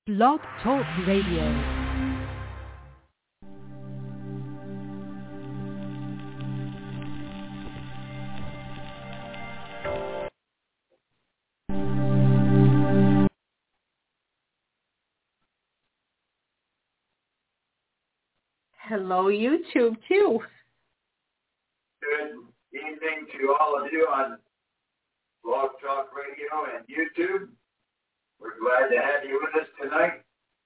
Blog Talk Radio. Hello, YouTube, too. Good evening to all of you on Blog Talk Radio and YouTube. We're glad to have you with us tonight.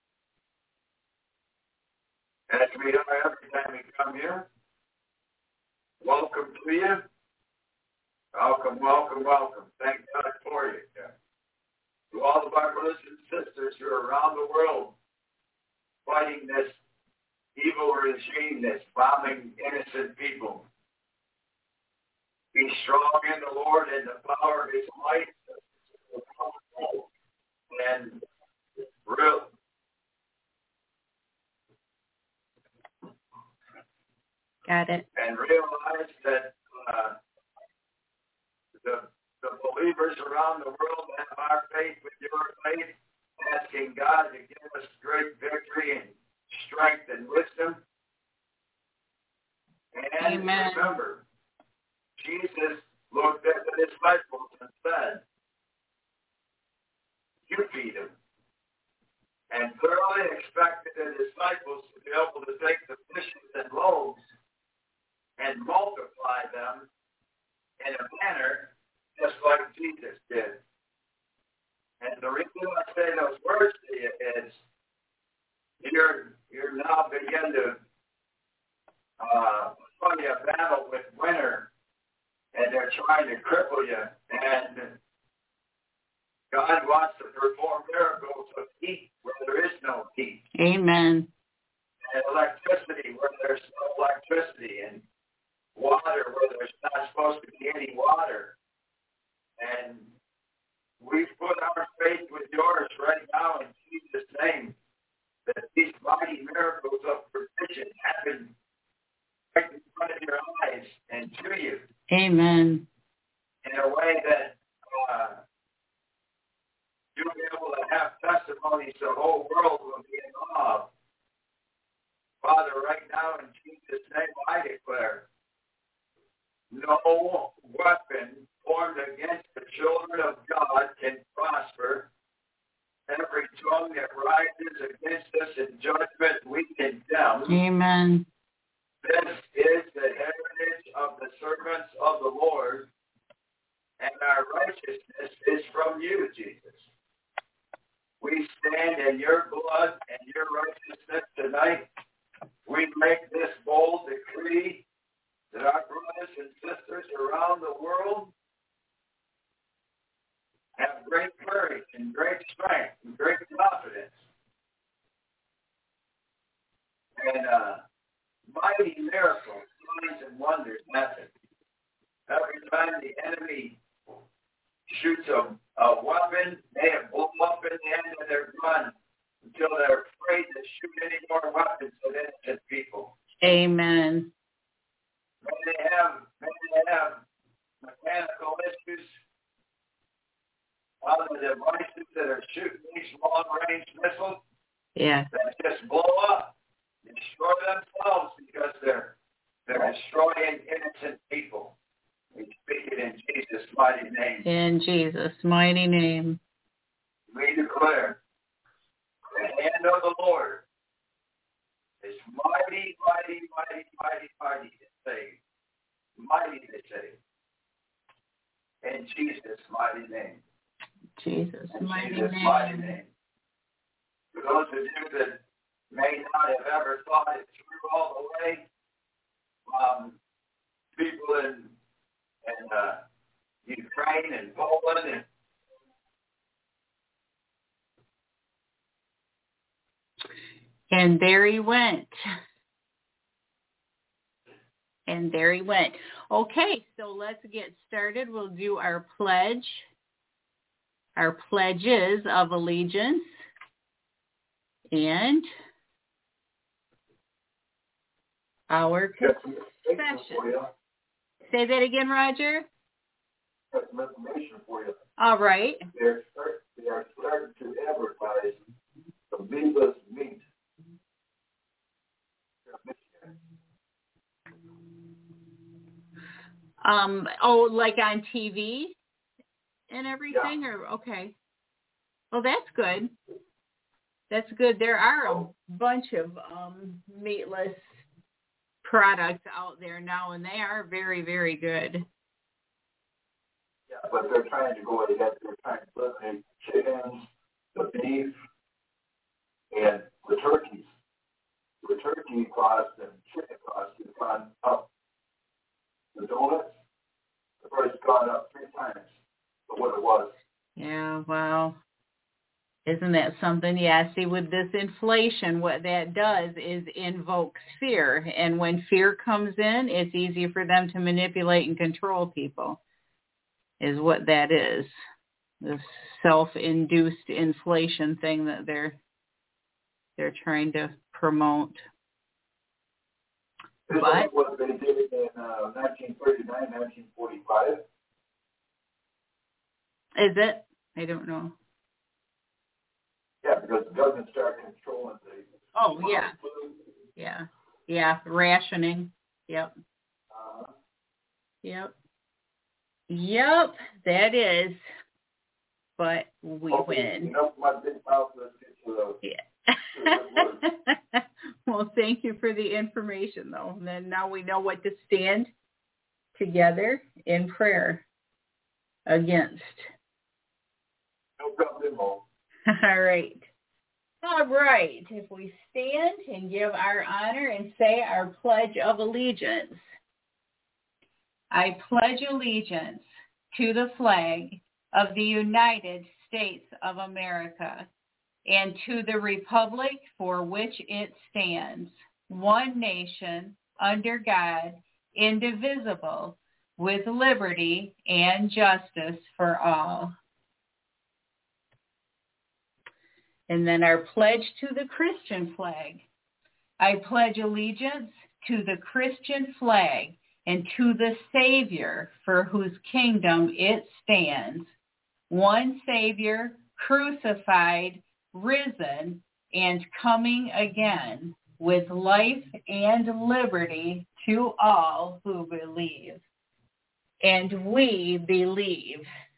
As we are every time we come here, welcome to you. Welcome, welcome, welcome. Thank God for you. To all of our brothers and sisters who are around the world fighting this evil regime that's bombing innocent people. Be strong in the Lord and the power of his might. And real. Got it. And realize that the believers around the world have our faith with your faith, asking God to give us great victory and strength and wisdom. And Amen. remember, Jesus looked at the disciples and said, "You feed them," and thoroughly expected the disciples to be able to take the fishes and loaves and multiply them in a manner just like Jesus did. And the reason I say those words to you is you're now begin to fight a battle with winter, and they're trying to cripple you. And God wants to perform miracles with heat where there is no heat. Amen. And electricity where there's no electricity. And water where there's not supposed to be any water. And we put our faith with yours right now in Jesus' name, that these mighty miracles of provision happen right in front of your eyes and to you. Amen. In a way that you'll be able to have testimonies the whole world will be in awe of. Father, right now in Jesus' name I declare, no weapon formed against the children of God can prosper. Every tongue that rises against us in judgment we condemn. Amen. This is the heritage of the servants of the Lord, and our righteousness is from you, Jesus. We stand in your blood and your righteousness tonight. We make this bold decree that our brothers and sisters around the world have great courage and great strength and great confidence. And mighty miracles, signs and wonders happen. Every time the enemy shoots a weapon, they have blown up in the end of their gun until they're afraid to shoot any more weapons at innocent people. Amen. When they have mechanical issues, all the devices that are shooting these long-range missiles, Yeah. that just blow up, destroy themselves because they're destroying innocent people. We speak it in Jesus' mighty name. In Jesus' mighty name. We declare the hand of the Lord is mighty, mighty, mighty, mighty, mighty to save. Mighty to save. In Jesus' mighty name. Jesus' mighty Jesus' name. mighty name. For those of you that may not have ever thought it through all the way, people in Ukraine and Poland And there he went. And there he went. Okay, so let's get started. We'll do our pledge. Our pledges of allegiance. And our confession. Say that again, Roger. Got some information for you. All right. They are starting to advertise the Viva's meat. Like on TV and everything? Yeah. Or okay. Well, that's good. That's good. There are a bunch of meatless products out there now, and they are very, very good. Yeah, but they're trying to go ahead. They're trying to eliminate chickens, the beef, and the turkeys. The turkey cost and chicken cost has gone up. The donuts, the price has gone up 3 times of what it was. Yeah, wow. Isn't that something? Yeah, see, with this inflation, what that does is invokes fear. And when fear comes in, it's easy for them to manipulate and control people, is what that is. This self-induced inflation thing that they're trying to promote. This is what they did in 1939, 1945. Is it? I don't know. Yeah, because the government started controlling the food. Yeah, rationing. Yep. Yep, that is. But we win. You know, my big mouth, let's get to the Well, thank you for the information, though. And then now we know what to stand together in prayer against. No problem. All right. All right. If we stand and give our honor and say our Pledge of Allegiance. I pledge allegiance to the flag of the United States of America and to the republic for which it stands, one nation, under God, indivisible, with liberty and justice for all. And then our pledge to the Christian flag. I pledge allegiance to the Christian flag and to the Savior for whose kingdom it stands, one Savior, crucified, risen, and coming again, with life and liberty to all who believe. And we believe.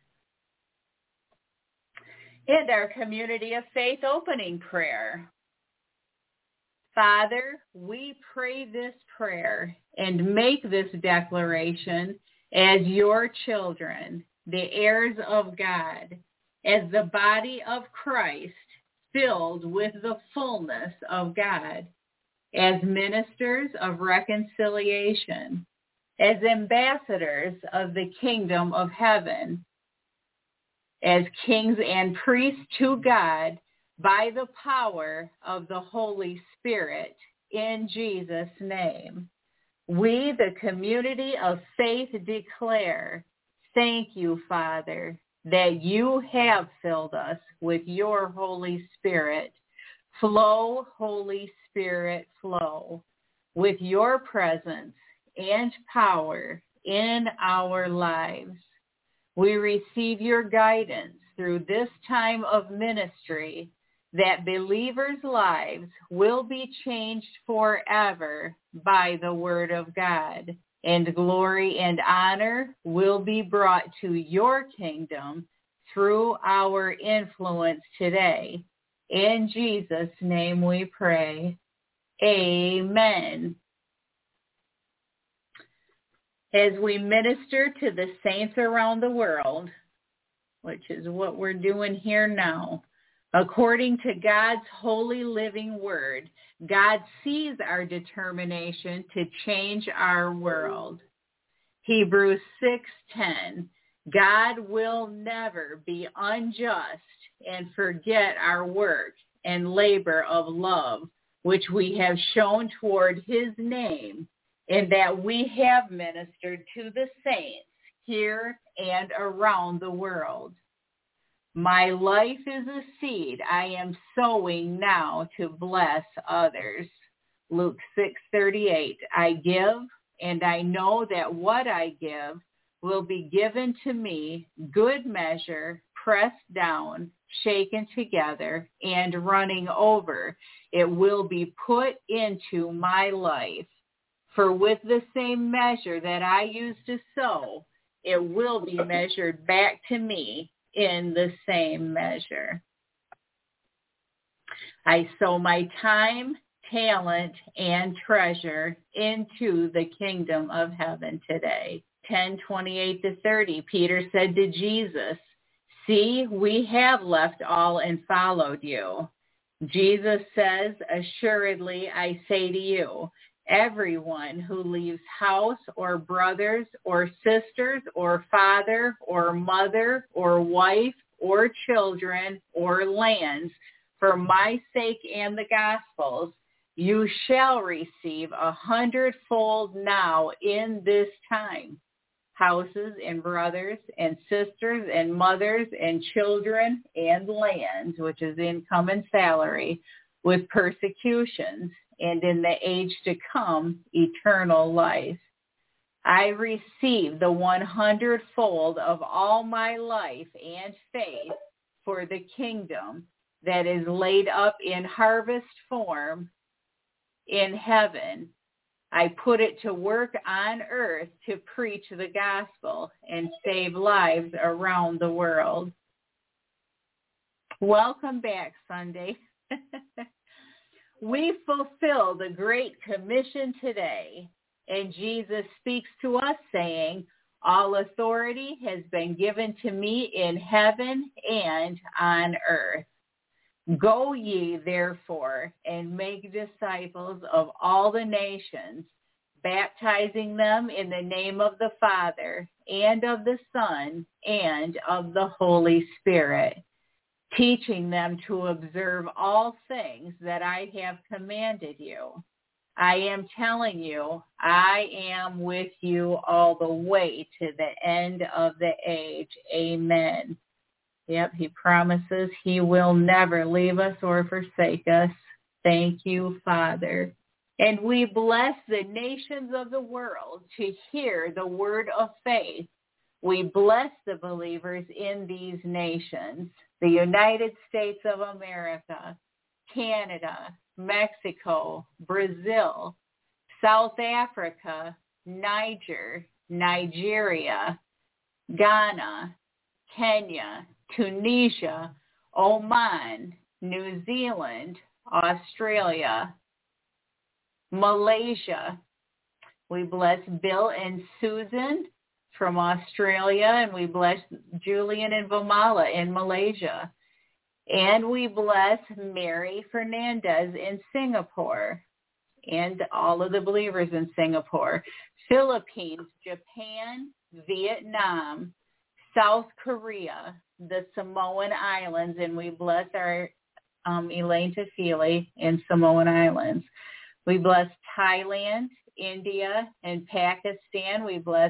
And our Community of Faith opening prayer. Father, we pray this prayer and make this declaration as your children, the heirs of God, as the body of Christ, filled with the fullness of God, as ministers of reconciliation, as ambassadors of the kingdom of heaven, as kings and priests to God by the power of the Holy Spirit, in Jesus' name. We, the Community of Faith, declare, thank you, Father, that you have filled us with your Holy Spirit. Flow, Holy Spirit, flow, with your presence and power in our lives. We receive your guidance through this time of ministry, that believers' lives will be changed forever by the word of God, and glory and honor will be brought to your kingdom through our influence today. In Jesus' name we pray. Amen. As we minister to the saints around the world, which is what we're doing here now, according to God's holy living word, God sees our determination to change our world. Hebrews 6:10, God will never be unjust and forget our work and labor of love, which we have shown toward his name, in that we have ministered to the saints here and around the world. My life is a seed I am sowing now to bless others. Luke 6:38, I give, and I know that what I give will be given to me, good measure, pressed down, shaken together, and running over, it will be put into my life. For with the same measure that I use to sow, it will be measured back to me in the same measure. I sow my time, talent, and treasure into the kingdom of heaven today. 10:28-30, Peter said to Jesus, "See, we have left all and followed you." Jesus says, "Assuredly, I say to you, everyone who leaves house or brothers or sisters or father or mother or wife or children or lands for my sake and the gospel's, you shall receive 100-fold now in this time. Houses and brothers and sisters and mothers and children and lands," which is income and salary, "with persecutions, and in the age to come, eternal life. I receive the 100-fold of all my life and faith for the kingdom that is laid up in harvest form in heaven. I put it to work on earth to preach the gospel and save lives around the world." Welcome back, Sunday. We fulfill the Great Commission today, and Jesus speaks to us saying, "All authority has been given to me in heaven and on earth. Go ye, therefore, and make disciples of all the nations, baptizing them in the name of the Father, and of the Son, and of the Holy Spirit, teaching them to observe all things that I have commanded you. I am telling you, I am with you all the way to the end of the age." Amen. Yep, he promises he will never leave us or forsake us. Thank you, Father. And we bless the nations of the world to hear the word of faith. We bless the believers in these nations: the United States of America, Canada, Mexico, Brazil, South Africa, Niger, Nigeria, Ghana, Kenya, Tunisia, Oman, New Zealand, Australia, Malaysia. We bless Bill and Susan from Australia, and we bless Julian and Vamala in Malaysia. And we bless Mary Fernandez in Singapore and all of the believers in Singapore, Philippines, Japan, Vietnam, South Korea, the Samoan Islands, and we bless our Elaine Tafili in Samoan Islands. We bless Thailand, India, and Pakistan. We bless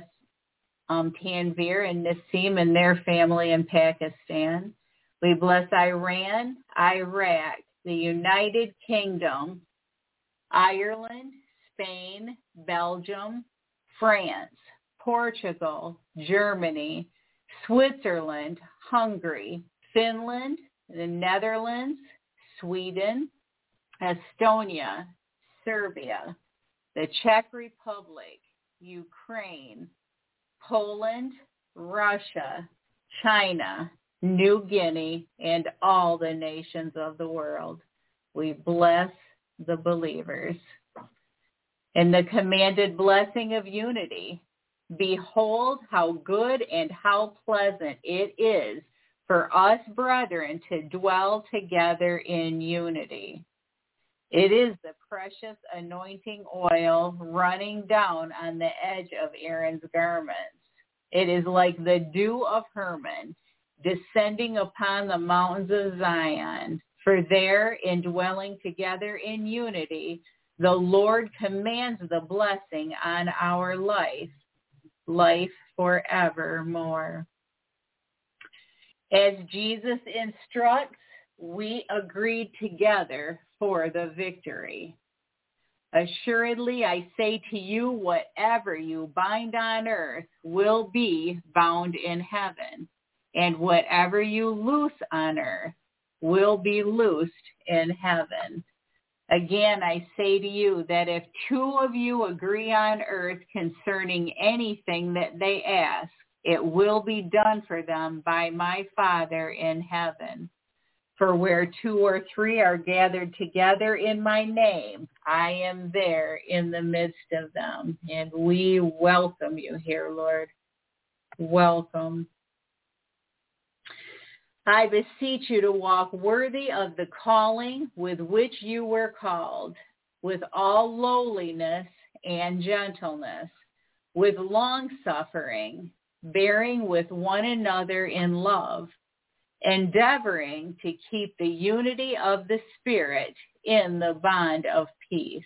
Tanvir and Nassim and their family in Pakistan. We bless Iran, Iraq, the United Kingdom, Ireland, Spain, Belgium, France, Portugal, Germany, Switzerland, Hungary, Finland, the Netherlands, Sweden, Estonia, Serbia, the Czech Republic, Ukraine, Poland, Russia, China, New Guinea, and all the nations of the world. We bless the believers. And the commanded blessing of unity: behold how good and how pleasant it is for us brethren to dwell together in unity. It is the precious anointing oil running down on the edge of Aaron's garments. It is like the dew of Hermon descending upon the mountains of Zion. For there, in dwelling together in unity, the Lord commands the blessing on our life forevermore. As Jesus instructs, we agreed together for the victory. Assuredly, I say to you, whatever you bind on earth will be bound in heaven, and whatever you loose on earth will be loosed in heaven. Again, I say to you that if two of you agree on earth concerning anything that they ask, it will be done for them by my Father in heaven. For where two or three are gathered together in my name, I am there in the midst of them. And we welcome you here, Lord. Welcome. I beseech you to walk worthy of the calling with which you were called, with all lowliness and gentleness, with long-suffering, bearing with one another in love, endeavoring to keep the unity of the Spirit in the bond of peace.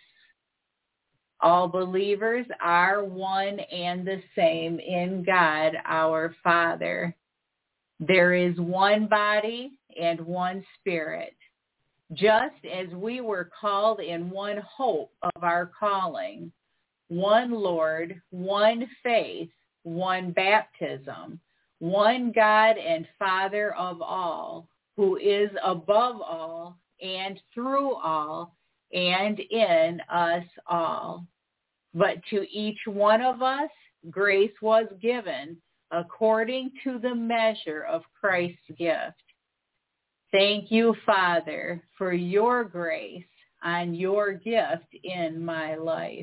All believers are one and the same in God our Father. There is one body and one Spirit, just as we were called in one hope of our calling, one Lord, one faith, one baptism, one God and Father of all, who is above all and through all and in us all. But to each one of us grace was given according to the measure of Christ's gift. Thank you, Father, for your grace and your gift in my life.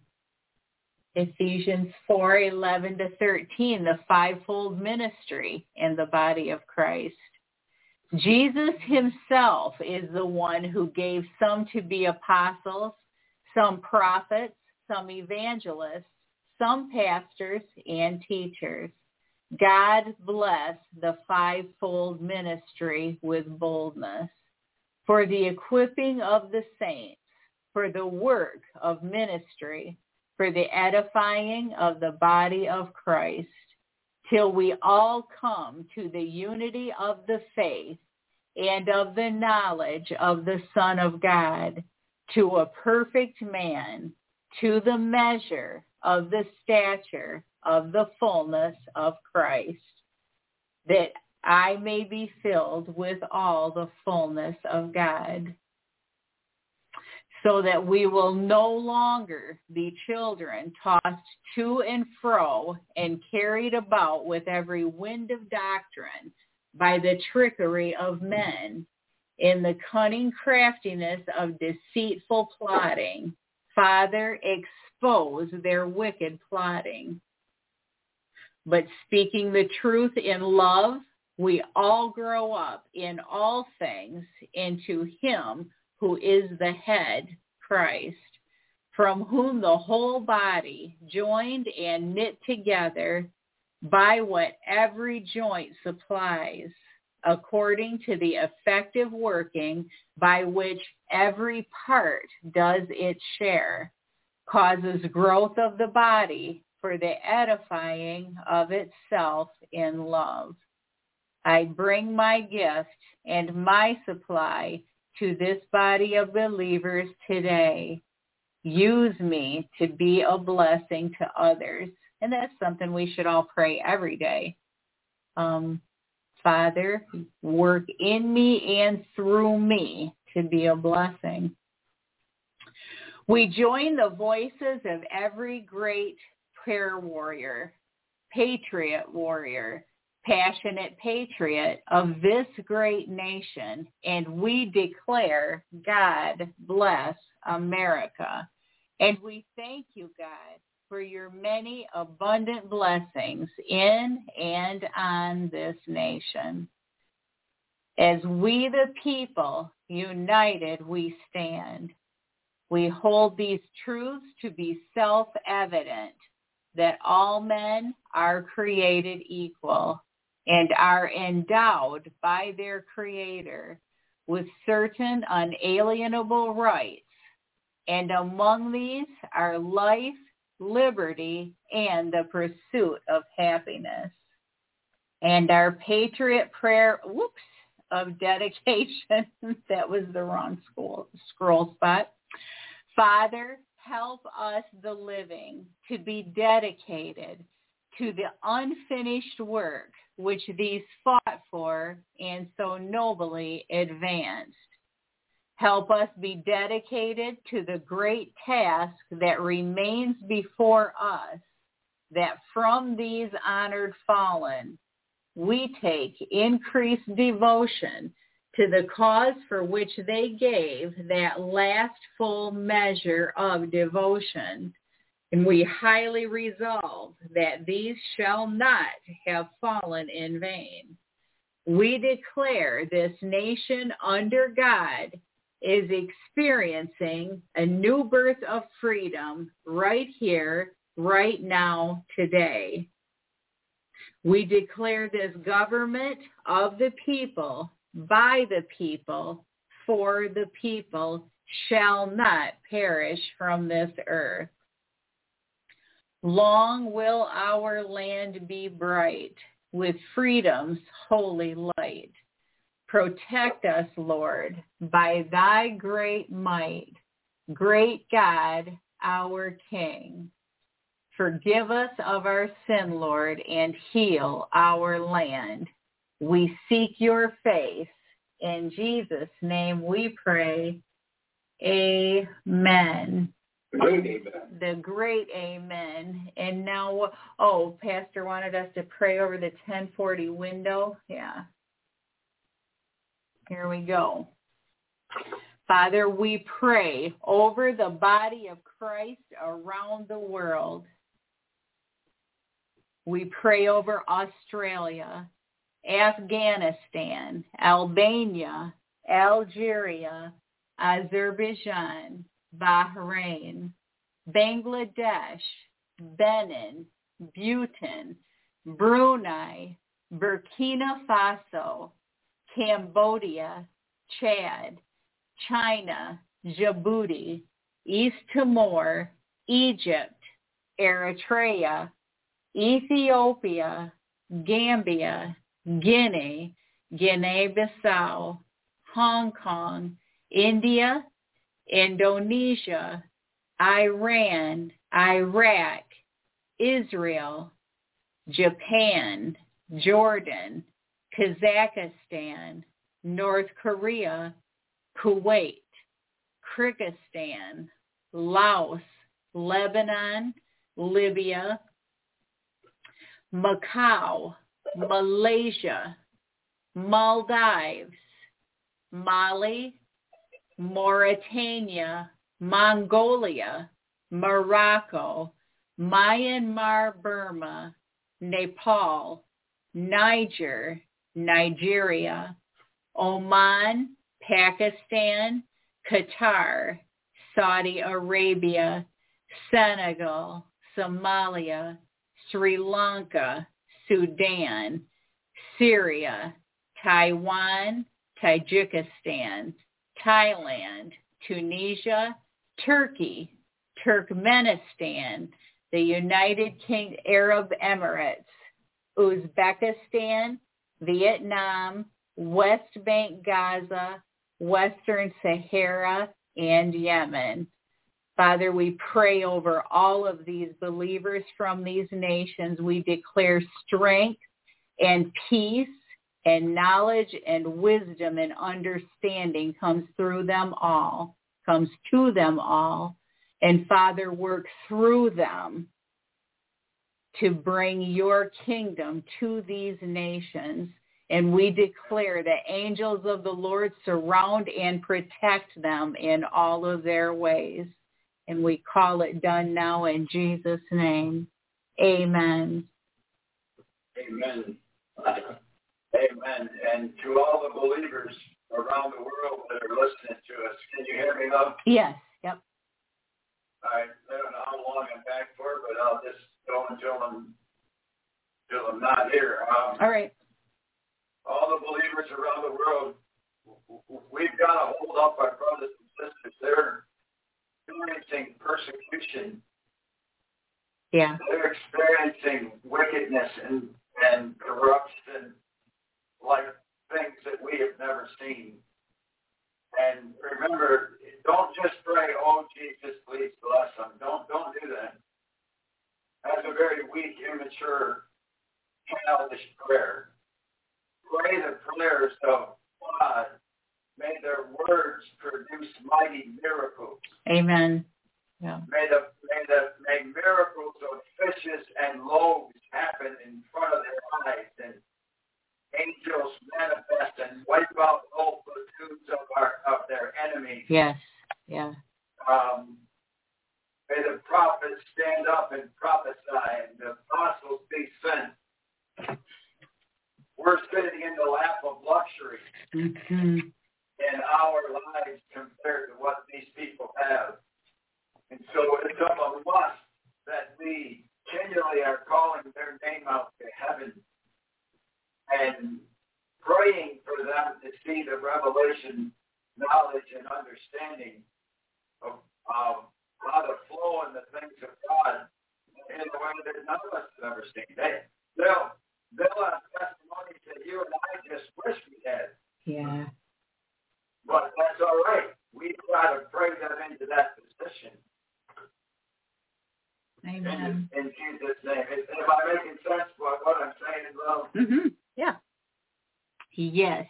Ephesians 4:11-13, the fivefold ministry in the body of Christ. Jesus himself is the one who gave some to be apostles, some prophets, some evangelists, some pastors and teachers. God bless the fivefold ministry with boldness, for the equipping of the saints, for the work of ministry, for the edifying of the body of Christ, till we all come to the unity of the faith and of the knowledge of the Son of God, to a perfect man, to the measure of the stature of the fullness of Christ, that I may be filled with all the fullness of God, so that we will no longer be children tossed to and fro and carried about with every wind of doctrine by the trickery of men, in the cunning craftiness of deceitful plotting. Father, expose their wicked plotting. But speaking the truth in love, we all grow up in all things into him who is the head, Christ, from whom the whole body, joined and knit together by what every joint supplies, according to the effective working by which every part does its share, causes growth of the body for the edifying of itself in love. I bring my gift and my supply to this body of believers today. Use me to be a blessing to others. And that's something we should all pray every day. Father, work in me and through me to be a blessing. We join the voices of every great prayer warrior, patriot warrior, passionate patriot of this great nation, and we declare, God bless America. And we thank you, God, for your many abundant blessings in and on this nation. As we the people, united we stand. We hold these truths to be self-evident, that all men are created equal and are endowed by their Creator with certain unalienable rights, and among these are life, liberty, and the pursuit of happiness. And our patriot prayer, of dedication, that was the wrong scroll spot. Father, help us, the living, to be dedicated to the unfinished work which these fought for and so nobly advanced. Help us be dedicated to the great task that remains before us, that from these honored fallen we take increased devotion to the cause for which they gave that last full measure of devotion. And we highly resolve that these shall not have fallen in vain. We declare this nation under God is experiencing a new birth of freedom right here, right now, today. We declare this government of the people, by the people, for the people, shall not perish from this earth. Long will our land be bright with freedom's holy light. Protect us, Lord, by thy great might, great God, our King. Forgive us of our sin, Lord, and heal our land. We seek your face. In Jesus' name we pray. Amen. Amen. The great amen. And now, Pastor wanted us to pray over the 1040 window. Yeah. Here we go. Father, we pray over the body of Christ around the world. We pray over Australia, Afghanistan, Albania, Algeria, Azerbaijan, Bahrain, Bangladesh, Benin, Bhutan, Brunei, Burkina Faso, Cambodia, Chad, China, Djibouti, East Timor, Egypt, Eritrea, Ethiopia, Gambia, Guinea, Guinea-Bissau, Hong Kong, India, Indonesia, Iran, Iraq, Israel, Japan, Jordan, Kazakhstan, North Korea, Kuwait, Kyrgyzstan, Laos, Lebanon, Libya, Macau, Malaysia, Maldives, Mali, Mauritania, Mongolia, Morocco, Myanmar, Burma, Nepal, Niger, Nigeria, Oman, Pakistan, Qatar, Saudi Arabia, Senegal, Somalia, Sri Lanka, Sudan, Syria, Taiwan, Tajikistan, Thailand, Tunisia, Turkey, Turkmenistan, the United Arab Emirates, Uzbekistan, Vietnam, West Bank, Gaza, Western Sahara, and Yemen. Father, we pray over all of these believers from these nations. We declare strength and peace and knowledge and wisdom and understanding comes through them all, comes to them all. And Father, work through them to bring your kingdom to these nations. And we declare that angels of the Lord surround and protect them in all of their ways. And we call it done now in Jesus' name. Amen. Amen. Amen. And to all the believers around the world that are listening to us, can you hear me, love? Yes. Yep. I don't know how long I'm back for, but I'll just go until I'm not here. All right. All the believers around the world, we've got to hold up our brothers and sisters. They're experiencing persecution. Yeah. They're experiencing wickedness and corruption like things that we have never seen. And remember, don't just pray, oh, Jesus, please bless them. Don't do that. That's a very weak, immature prayer. Pray the prayers of God. May their words produce mighty miracles. Amen. Yeah. May miracles of fishes and loaves happen in front of their eyes, and angels manifest and wipe out all platoons of their enemies. Yes. Yeah. May the prophets stand up and prophesy, and the apostles be sent. We're sitting in the lap of luxury in our lives compared to what these people have. And so it's of a must that we continually are calling their name out to heaven and praying for them to see the revelation, knowledge, and understanding of how to flow in the things of God in a way that none of us have ever seen. They'll have testimonies that you and I just wish we had. Yeah. But that's all right. We try to pray them into that position. Amen. In Jesus' name. Am I making sense what I'm saying, love? Mm-hmm. Yeah. Yes.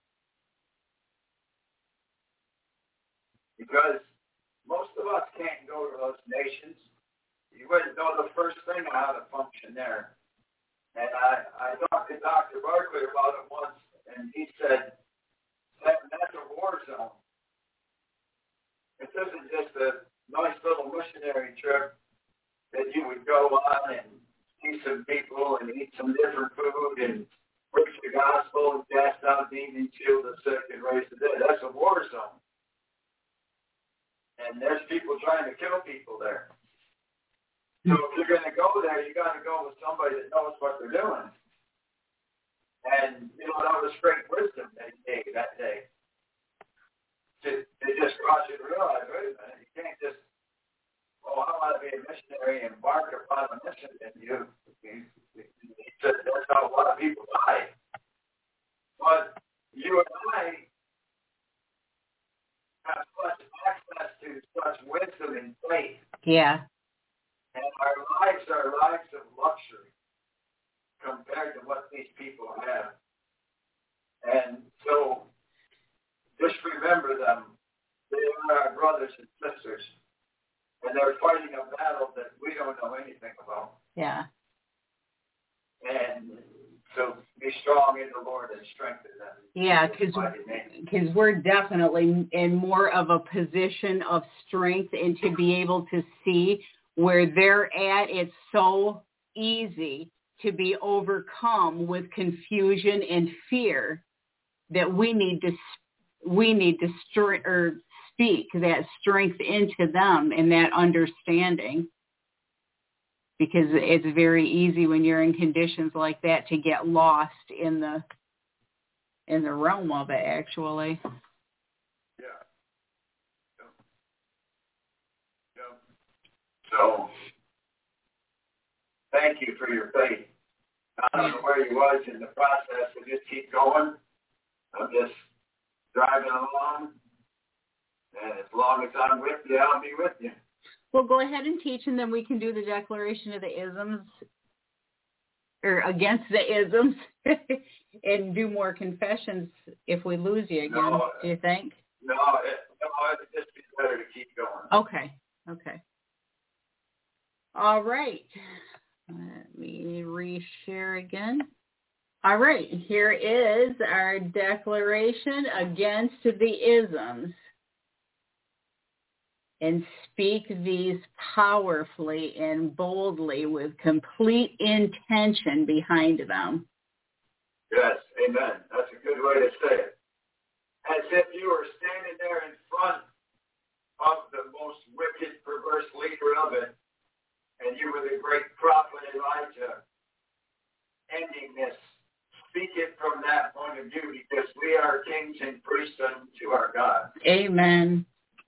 Because most of us can't go to those nations. You wouldn't know the first thing on how to function there. And I talked to Dr. Barkley about it once, and he said, that's a war zone. This isn't just a nice little missionary trip that you would go on and see some people and eat some different food and preach the gospel and cast out demons, heal the sick, and raise the dead. That's a war zone. And there's people trying to kill people there. So if you're going to go there, you got to go with somebody that knows what they're doing. And, that was great wisdom that he gave that day. To just cause you to realize, wait a minute, you can't just, I want to be a missionary and embark upon a mission. And he said that's how a lot of people die. But you and I have such access to such wisdom and faith. Yeah. And our lives are lives of luxury compared to what these people have. And so just remember them. They are our brothers and sisters. And they're fighting a battle that we don't know anything about. Yeah. And so be strong in the Lord and strengthen them. Yeah, because we're definitely in more of a position of strength, and to be able to see where they're at, it's so easy to be overcome with confusion and fear that we need to speak that strength into them and that understanding, because it's very easy when you're in conditions like that to get lost in the realm of it, actually. Yeah. So thank you for your faith. I don't know where you was in the process, but just keep going. I'm just driving along, and as long as I'm with you, I'll be with you. Well, go ahead and teach, and then we can do the declaration of the isms, or against the isms, and do more confessions if we lose you again. Do you think? No, it'd just be better to keep going. Okay. All right. Let me reshare again. All right. Here is our declaration against the isms. And speak these powerfully and boldly with complete intention behind them. Yes, amen. That's a good way to say it. As if you were standing there in front of the most wicked, perverse leader of it, and you were the great prophet Elijah, ending this. Speak it from that point of view, because we are kings and priests unto our God. Amen.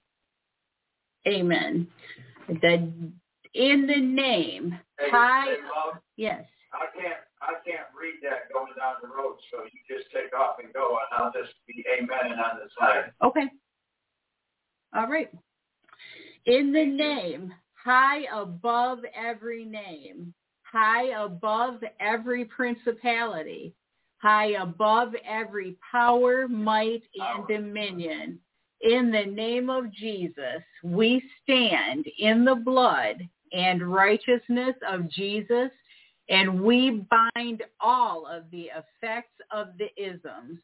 Amen. That in the name, yes. I can't read that going down the road, so you just take off and go, and I'll just be amening on the side. Okay. All right. In the name, high above every name, high above every principality, high above every power, might, and dominion. In the name of Jesus, we stand in the blood and righteousness of Jesus, and we bind all of the effects of the isms: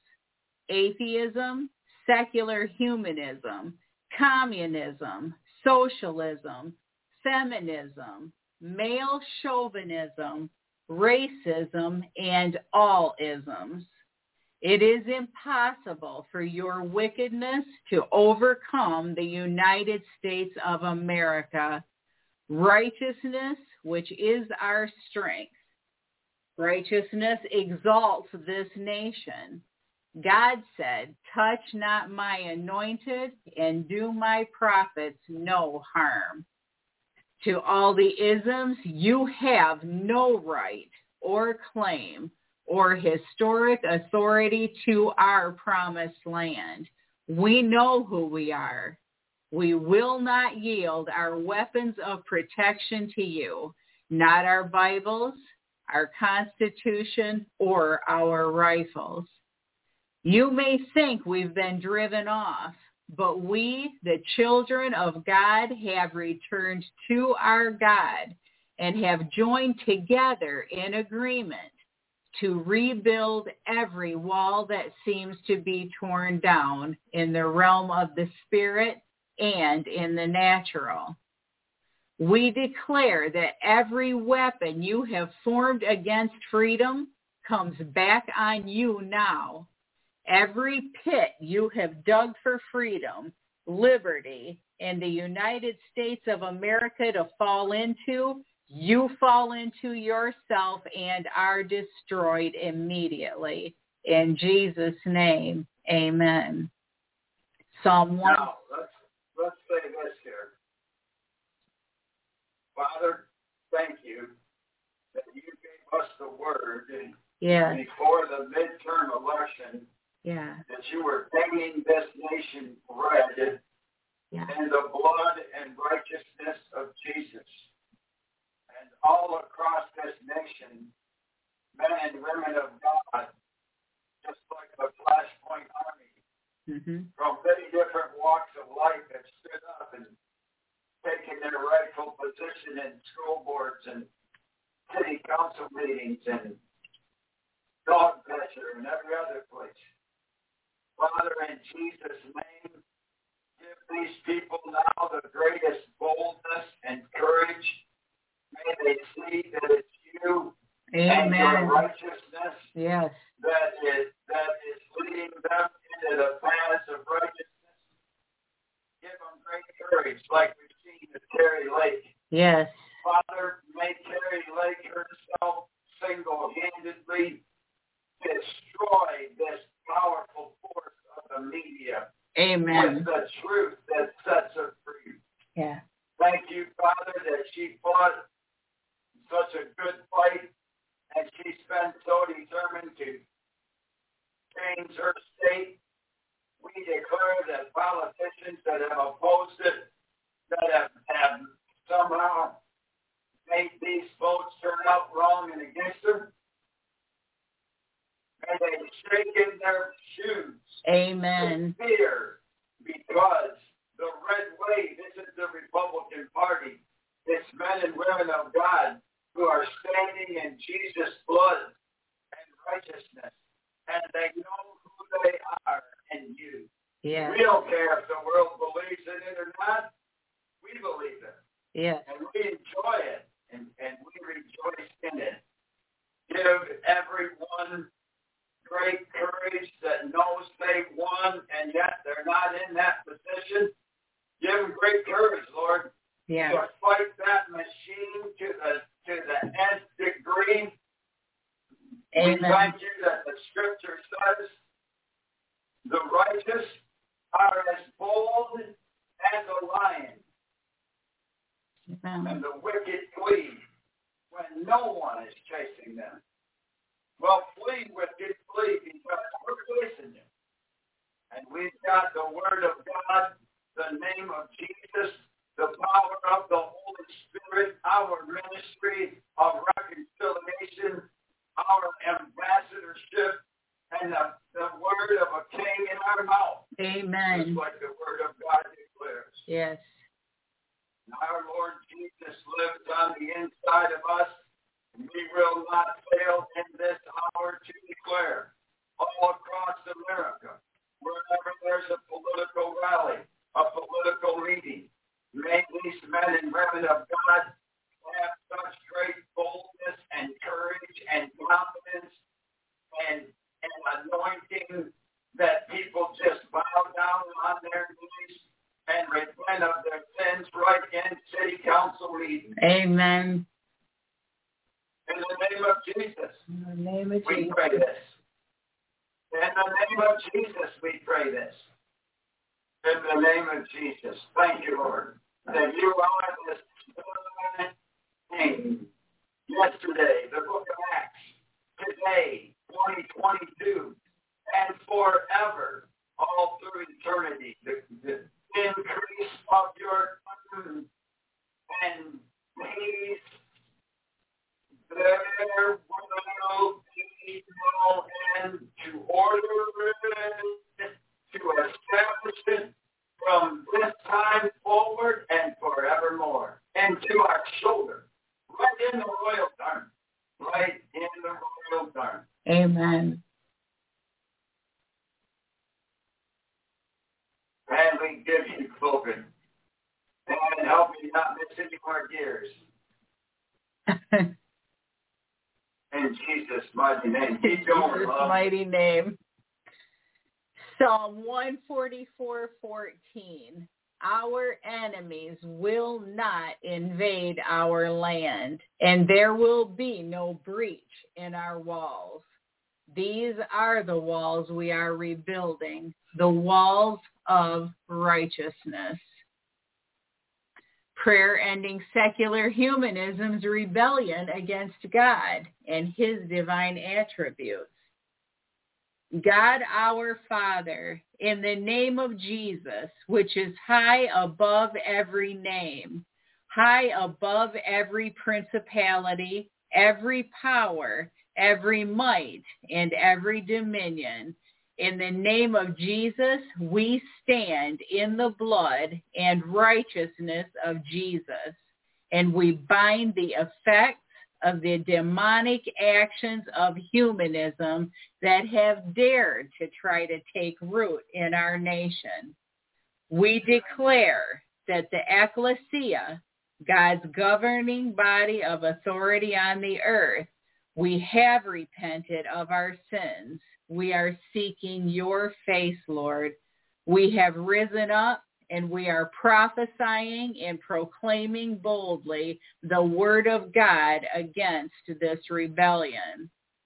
atheism, secular humanism, communism, socialism, feminism, male chauvinism, racism, and all isms. It is impossible for your wickedness to overcome the United States of America. Righteousness, which is our strength. Righteousness exalts this nation. God said, touch not my anointed and do my prophets no harm. To all the isms, you have no right or claim or historic authority to our promised land. We know who we are. We will not yield our weapons of protection to you, not our Bibles, our Constitution, or our rifles. You may think we've been driven off, but we, the children of God, have returned to our God and have joined together in agreement to rebuild every wall that seems to be torn down in the realm of the spirit and in the natural. We declare that every weapon you have formed against freedom comes back on you now. Every pit you have dug for freedom, liberty, and the United States of America to fall into, you fall into yourself and are destroyed immediately. In Jesus' name, amen. Psalm 1. Now, let's say this here. Father, thank you that you gave us the word before the midterm election. That you were paying this nation bread in the blood and righteousness of Jesus. And all across this nation, men and women of God, just like the Flashpoint Army, from many different walks of life have stood up and taken their rightful position in school boards and city council meetings and dog catcher and every other place. Father, in Jesus' name, give these people now the greatest boldness and courage. May they see that it's you and your righteousness that is leading them into the paths of righteousness. Give them great courage like we've seen with Terry Lake. Yes. Father, may Terry Lake herself single-handedly destroy this powerful force of the media. Amen. With the truth that sets her free. Yeah. Thank you, Father, that she fought such a good fight and she's been so determined to change her state. We declare that politicians that have opposed it, that have somehow made these votes turn out wrong and against her, may they shake in their shoes. Amen. In fear, because the red wave isn't the Republican Party. It's men and women of God who are standing in Jesus' blood and righteousness, and they know who they are in you. Yeah. We don't care if the world believes in it or not. We believe it. Yeah. And we enjoy it, and we rejoice in it. Give everyone great courage that knows they won and yet they're not in that position. Give them great courage, Lord, to fight that machine to the nth degree. Amen. We thank you that the scripture says the righteous are as bold as a lion, and the wicked flee when no one is chasing them. Well, flee, wicked, flee, because we're chasing you. And we've got the Word of God, the name of Jesus, the power of the Holy Holy Spirit, our ministry of reconciliation, our ambassadorship, and the word of a king in our mouth. Amen. Just like the word of God declares. Yes. Our Lord Jesus lives on the inside of us. We will not fail in this hour to declare all across America, wherever there's a political rally, a political meeting, may these men and women of God have such great boldness and courage and confidence and anointing that people just bow down on their knees and repent of their sins right in city council meetings. Amen. In the name of Jesus, In the name of we Jesus. pray this. In the name of Jesus, we pray this. In the name of Jesus. Thank you, Lord, that you are this name. Yesterday, the book of Acts, today, 2022, and forever, all through eternity. The increase of your and peace, there will be no end to order it, to establish it from this time forward and forevermore, and to our shoulder, right in the royal garment, right in the royal garment. Amen. And we give you glory. And help me not miss any more gears. In Jesus' mighty name. Keep going, Jesus' love. mighty name. Psalm 144:14. Our enemies will not invade our land, and there will be no breach in our walls. These are the walls we are rebuilding, the walls of righteousness. Prayer ending secular humanism's rebellion against God and his divine attributes. God our Father, in the name of Jesus, which is high above every name, high above every principality, every power, every might, and every dominion, in the name of Jesus, we stand in the blood and righteousness of Jesus, and we bind the effects of the demonic actions of humanism that have dared to try to take root in our nation. We declare that the ecclesia, God's governing body of authority on the earth, we have repented of our sins. We are seeking your face, Lord. We have risen up and we are prophesying and proclaiming boldly the word of God against this rebellion.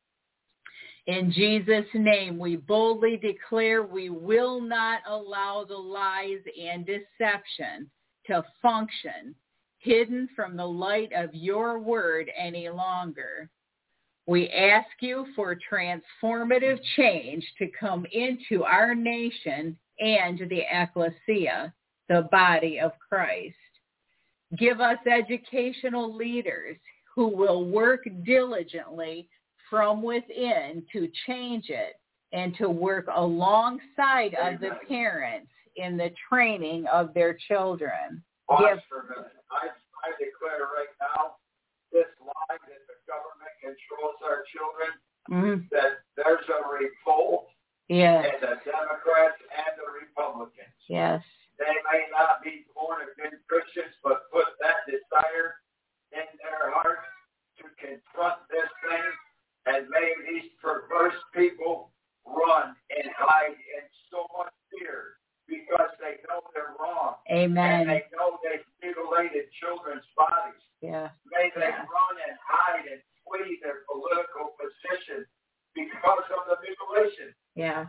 In Jesus' name, we boldly declare we will not allow the lies and deception to function hidden from the light of your word any longer. We ask you for transformative change to come into our nation and the ecclesia, the body of Christ. Give us educational leaders who will work diligently from within to change it and to work alongside of the parents in the training of their children. Pause for a minute. I declare right now, this lie that the government controls our children, that there's a revolt in the Democrats and the Republicans. Yes. They may not be born-again Christians, but put that desire in their heart to confront this thing, and may these perverse people run and hide in so much fear because they know they're wrong. Amen. And they know they've mutilated children's bodies. Yeah. May they run and hide and flee their political position because of the mutilation. Yeah.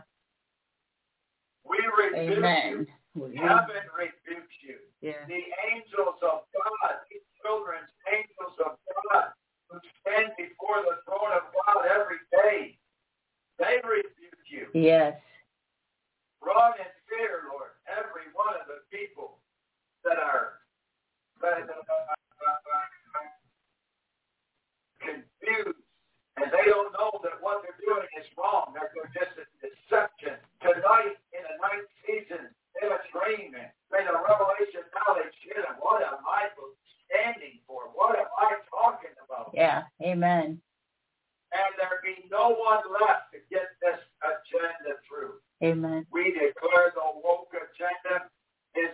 We rebuke Amen. you. Heaven rebukes you. Yeah. The angels of God, these children's angels of God, who stand before the throne of God every day, they rebuke you. Yes. Run in fear, Lord, every one of the people that are Yeah. Amen. And there be no one left to get this agenda through. Amen. We declare the woke agenda is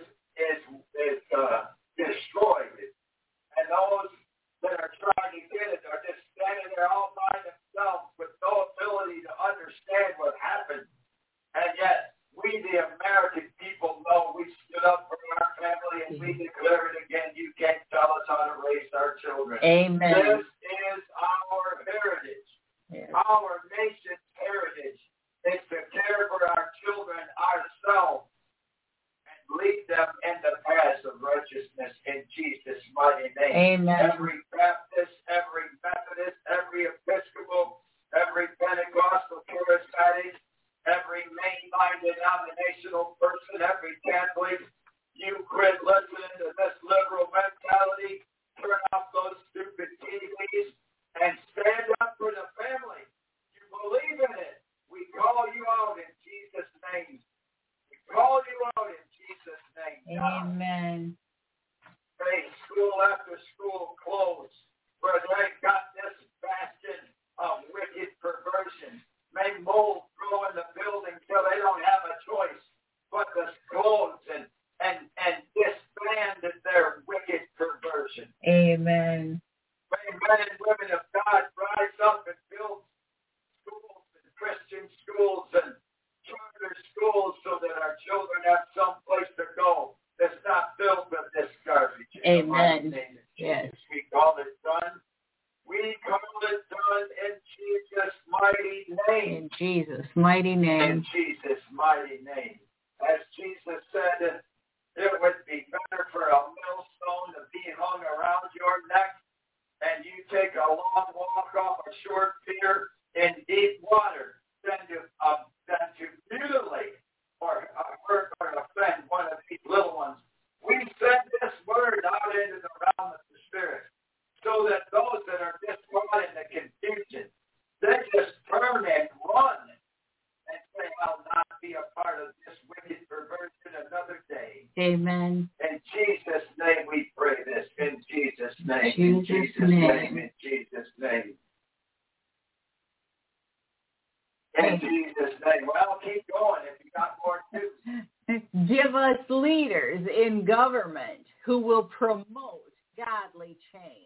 destroyed. And those that are trying to get it are just standing there all by themselves with no ability to understand what happened. And yet, we, the American people, know we stood up for our family, and we declare it again. You can't tell us how to raise our children. Amen. This is our heritage. Yes. Our nation's heritage is to care for our children ourselves and lead them in the paths of righteousness in Jesus' mighty name. Amen. Every Baptist, every Methodist, every Episcopal, every Pentecostal, charismatic, every mainline denominational person, every Catholic, you quit listening to this liberal mentality, turn off those stupid TVs, and stand up for the family. You believe in it. We call you out in Jesus' name. We call you out in Jesus' name. Amen. May school after school close where they got this bastion of wicked perversion. May mold grow in the building till they don't have a choice but to close and disband their wicked perversion. Amen. May men and women of God rise up and build schools and Christian schools and charter schools so that our children have some place to go that's not filled with this garbage. Amen. Yes. We call it done. We call it done in Jesus' mighty name. In Jesus' mighty name. In Jesus' mighty name. As Jesus said, it would be better for a millstone to be hung around your neck and you take a long walk off a short pier in deep water than to mutilate or hurt or offend one of these little ones. We send this word out into the realm of the Spirit so that those that are just caught in the confusion, they just turn and run and say, I'll not be a part of this wicked perversion another day. Amen. In Jesus' name we pray this. In Jesus' name. In Jesus' name. In Jesus' name. In Jesus' name. Well, keep going if you got more news. Give us leaders in government who will promote godly change.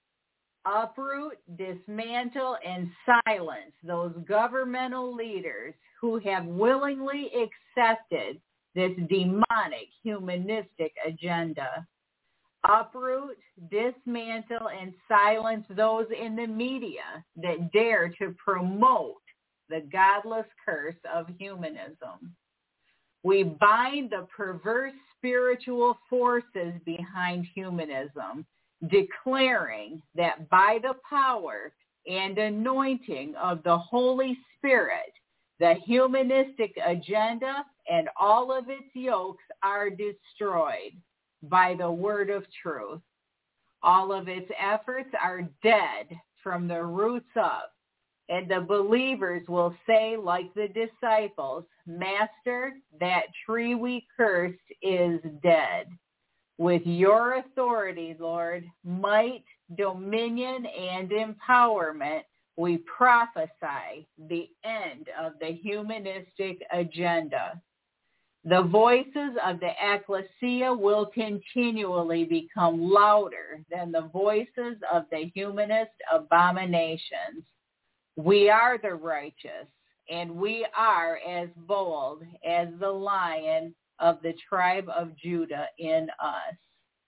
Uproot, dismantle, and silence those governmental leaders who have willingly accepted this demonic humanistic agenda. Uproot, dismantle, and silence those in the media that dare to promote the godless curse of humanism. We bind the perverse spiritual forces behind humanism, declaring that by the power and anointing of the Holy Spirit, the humanistic agenda and all of its yokes are destroyed by the word of truth. All of its efforts are dead from the roots up, and the believers will say like the disciples, Master, that tree we cursed is dead. With your authority, Lord, might, dominion, and empowerment, we prophesy the end of the humanistic agenda. The voices of the ecclesia will continually become louder than the voices of the humanist abominations. We are the righteous, and we are as bold as the lion of the tribe of Judah in us.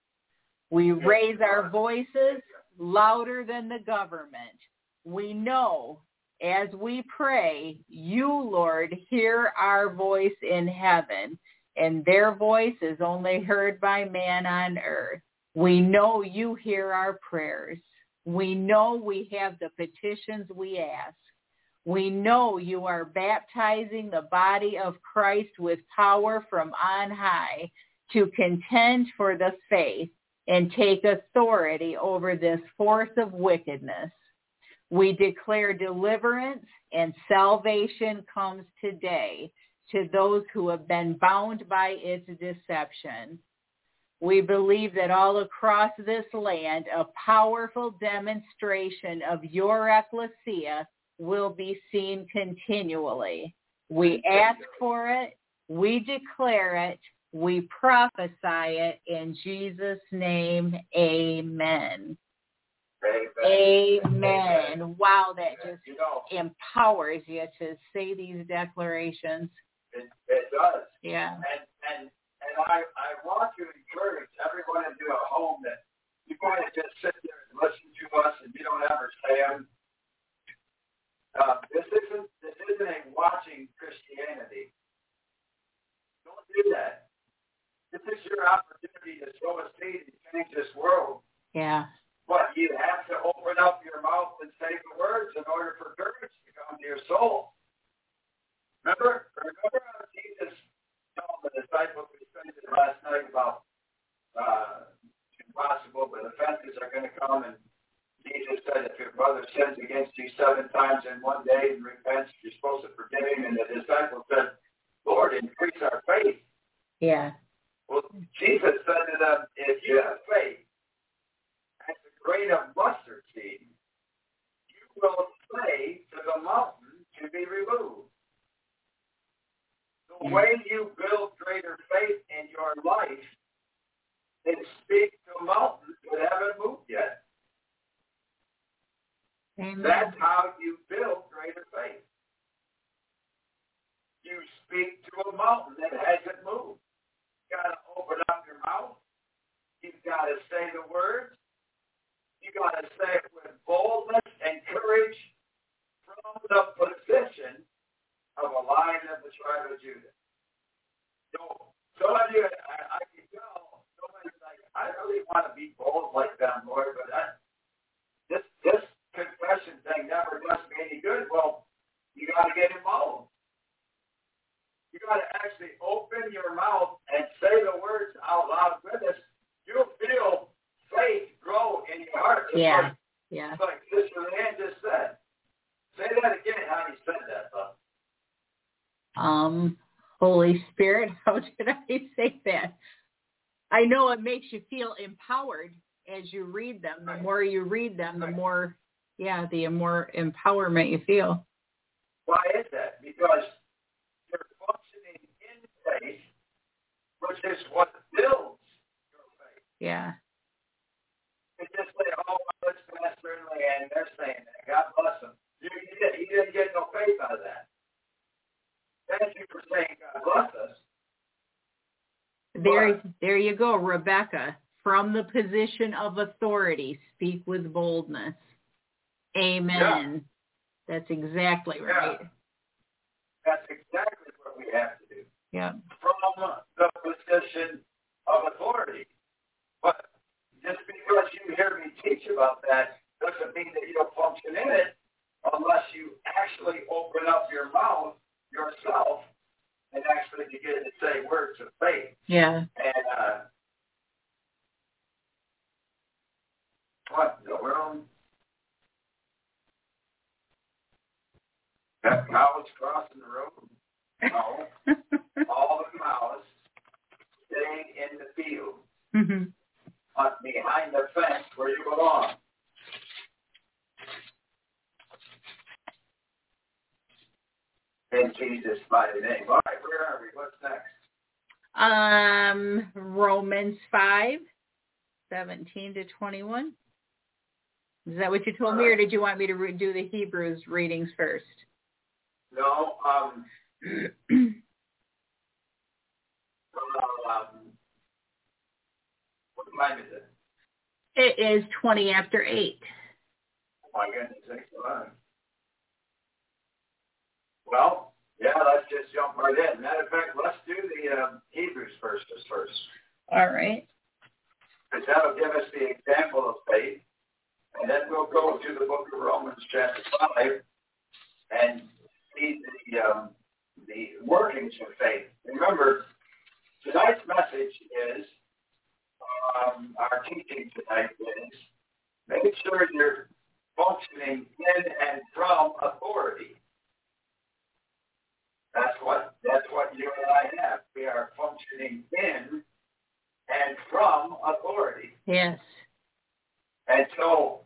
We raise our voices louder than the government. We know as we pray, you, Lord, hear our voice in heaven, and their voice is only heard by man on earth. We know you hear our prayers. We know we have the petitions we ask. We know you are baptizing the body of Christ with power from on high to contend for the faith and take authority over this force of wickedness. We declare deliverance and salvation comes today to those who have been bound by its deception. We believe that all across this land, a powerful demonstration of your ecclesia will be seen continually. We ask for it. We declare it. We prophesy it in Jesus' name. Amen. Amen. Wow, that just empowers you to say these declarations. It does. Yeah. And I want to encourage everyone into a home that you want to just sit there and listen to us and you don't ever say them. This isn't a watching Christianity. Don't do that. This is your opportunity to sow a seed and change this world. Yeah. But you have to open up your mouth and say the words in order for courage to come to your soul. Remember how Jesus told the disciples, we studied it last night about impossible, but offenses are going to come, and Jesus said, if your brother sins against you 7 times in one day and repents, you're supposed to forgive him. And the disciples said, Lord, increase our faith. Yeah. Well, Jesus said to them, if you have faith as a grain of mustard seed, you will say to the mountain to be removed. The way you build greater faith in your life is speak to mountains that haven't moved yet. Amen. That's how you build greater faith. You speak to a mountain that hasn't moved. You've got to open up your mouth. You've got to say the words. You've got to say it with boldness and courage from the position of a lion of the tribe of Judah. So some of you, I can tell, somebody's like, I really want to be bold like them, Lord, but this confession thing never does me any good. Well, you got to get involved. You got to actually open your mouth and say the words out loud with us. You'll feel faith grow in your heart. Yeah. It's like Sister Ann just said. Say that again, how you said that, though. Holy Spirit, how did I say that? I know it makes you feel empowered as you read them. The more you read them, the more empowerment you feel. Why is that? Because you're functioning in faith, which is what builds your faith. Yeah. You just say, oh, let's Pastor and Leanne, they're saying that. God bless them. You didn't get no faith out of that. Thank you for saying God bless us. There you go, Rebecca. From the position of authority, speak with boldness. Amen. Yeah. That's exactly right. Yeah. That's exactly what we have to do. Yeah. From the position of authority. But just because you hear me teach about that doesn't mean that you'll function in it unless you actually open up your mouth yourself and actually begin to say words of faith. Yeah. And what in the world? That cows crossing the road? No. All the cows staying in the field. Mm-hmm. Behind the fence where you belong. In Jesus' mighty name. All right, where are we? What's next? Romans 5:17-21. Is that what you told me, or did you want me to do the Hebrews readings first? No. What time is it? It is 20 after 8. Oh my goodness, thanks a lot. Well, yeah, let's just jump right in. Matter of fact, let's do the Hebrews first. All right. Because that'll give us the example of faith. And then we'll go to the book of Romans chapter 5 and see the workings of faith. Remember, tonight's message is, our teaching tonight is, make sure you're functioning in and from authority. That's what you and I have. We are functioning in and from authority. Yes. And so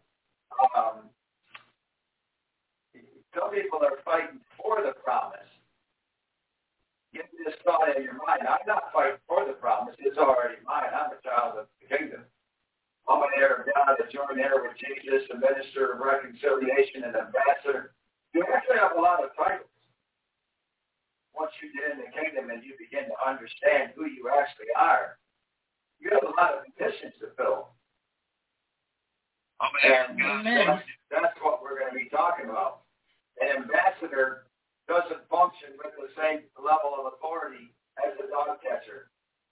some people are fighting for the promise. Get this thought in your mind. I'm not fighting for the promise. It's already mine. I'm a child of the kingdom. I'm an heir of God, a joint heir with Jesus, a minister of reconciliation, an ambassador. You actually have a lot of titles. Once you get in the kingdom and you begin to understand who you actually are, you have a lot of positions to fill. And that's what we're going to be talking about. An ambassador doesn't function with the same level of authority as a dog catcher.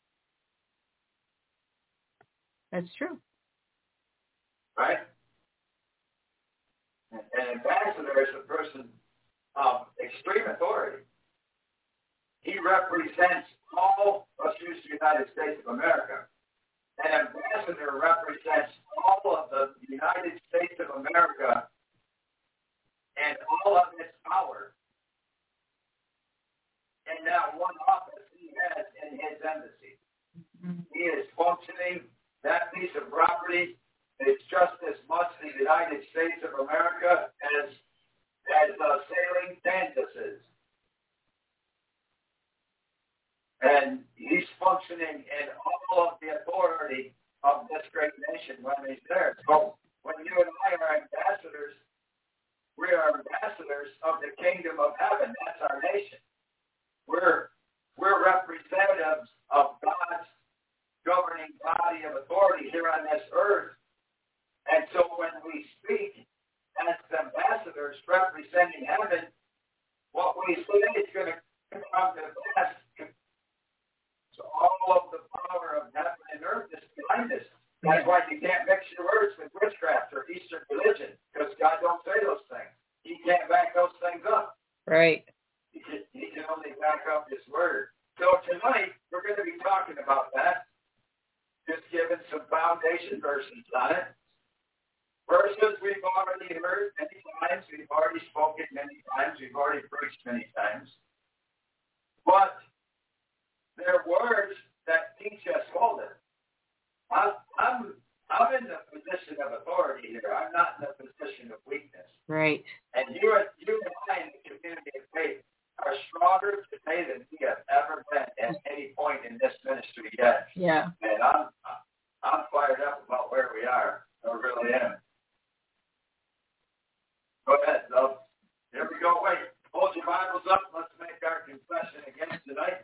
That's true. Right? An ambassador is a person of extreme authority. He represents all, let's use the United States of America. An ambassador represents all of the United States of America and all of its power. And now one office he has in his embassy. Mm-hmm. He is functioning. That piece of property is just as much the United States of America as sailing Kansas is. And he's functioning in all of the authority of this great nation when he's there. So when you and I are ambassadors, we are ambassadors of the kingdom of heaven. That's our nation. We're representatives of God's governing body of authority here on this earth. And so when we speak as ambassadors representing heaven, what we say is going to come to pass. So all of the power of heaven and earth is behind us. That's why you can't mix your words with witchcraft or Eastern religion, because God don't say those things. He can't back those things up. Right. He can only back up his word. So tonight, we're going to be talking about that, just giving some foundation verses on it. Verses we've already heard many times. We've already spoken many times. We've already preached many times. But they're words that teach us holiness. I'm in the position of authority here. I'm not in the position of weakness. Right. And you and I in the community of faith are stronger today than we have ever been at any point in this ministry yet. Yeah. And I'm fired up about where we are. I really am. Go ahead, love. Here we go. Wait. Hold your Bibles up. Let's make our confession again tonight.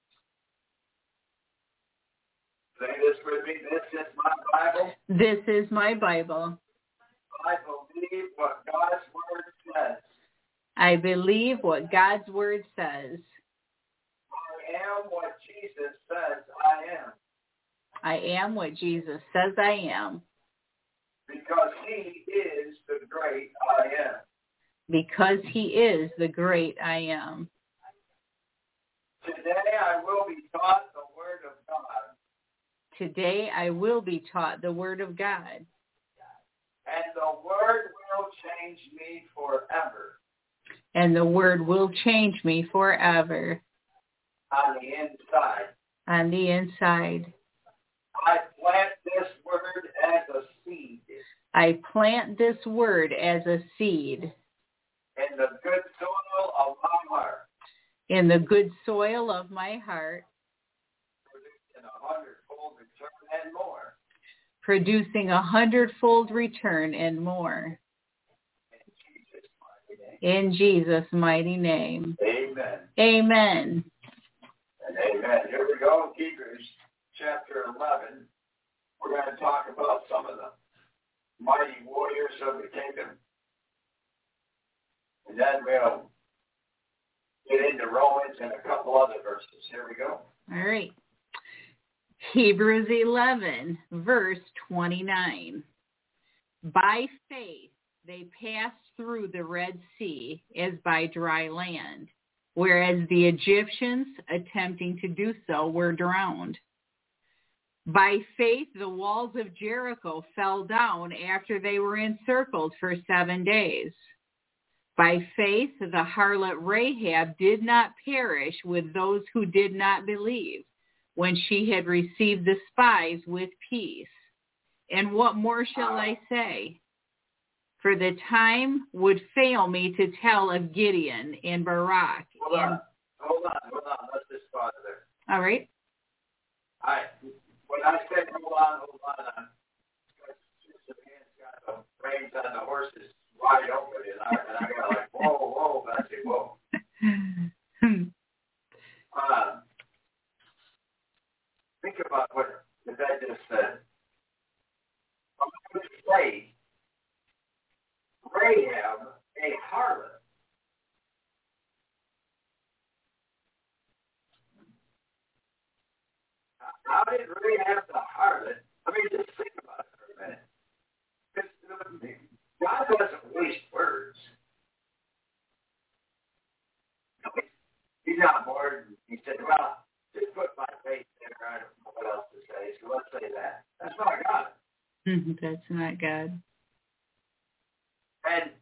Say this with me. This is my Bible. This is my Bible. I believe what God's word says. I believe what God's word says. I am what Jesus says I am. I am what Jesus says I am. Because he is the great I am. Because he is the great I am. Today I will be taught the word of God. Today I will be taught the word of God. And the word will change me forever. And the word will change me forever. On the inside. On the inside. I plant this word as a seed. I plant this word as a seed. In the good soil of my heart. In the good soil of my heart. Producing 100-fold return and more. In Jesus' mighty name. Amen. Amen. And amen. Here we go. Hebrews chapter 11. We're going to talk about some of the mighty warriors of the kingdom. And then we'll get into Romans and a couple other verses. Here we go. All right. Hebrews 11, verse 29. By faith they passed through the Red Sea as by dry land, whereas the Egyptians, attempting to do so, were drowned. By faith the walls of Jericho fell down after they were encircled for 7 days. By faith the harlot Rahab did not perish with those who did not believe, when she had received the spies with peace. And what more shall I say? For the time would fail me to tell of Gideon and Barak. Hold on. Let's just pause there. All right. When I say hold on, because the man's got the reins on the horses wide open, and I got like, whoa, and I say, whoa. Think about what that just said. I'm going to say, Rahab, a harlot. How did Rahab the harlot? I mean, just think about it for a minute. God doesn't waste words. He's not bored. He said, well, just put my face there. I don't know what else to say, so let's say that. That's not God. That's not God. And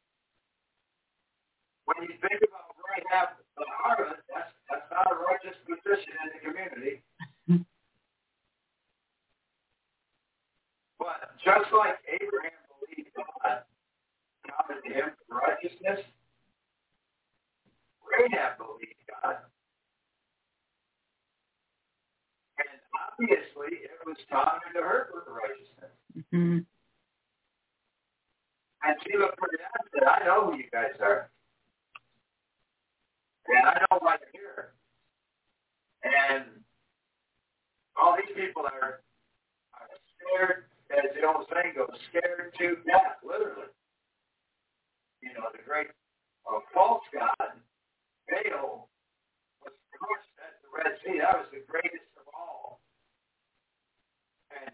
when you think about Rahab the harlot, that's not a righteous position in the community. But just like Abraham believed God counted to him for righteousness, Rahab believed God. And obviously, it was counted to her for righteousness. Mm-hmm. And she looked pretty down and said, I know who you guys are. And I know why you're here. And all these people are scared, as the old saying goes, scared to death, literally. You know, the great false god, Baal, was crushed at the Red Sea. That was the greatest of all. And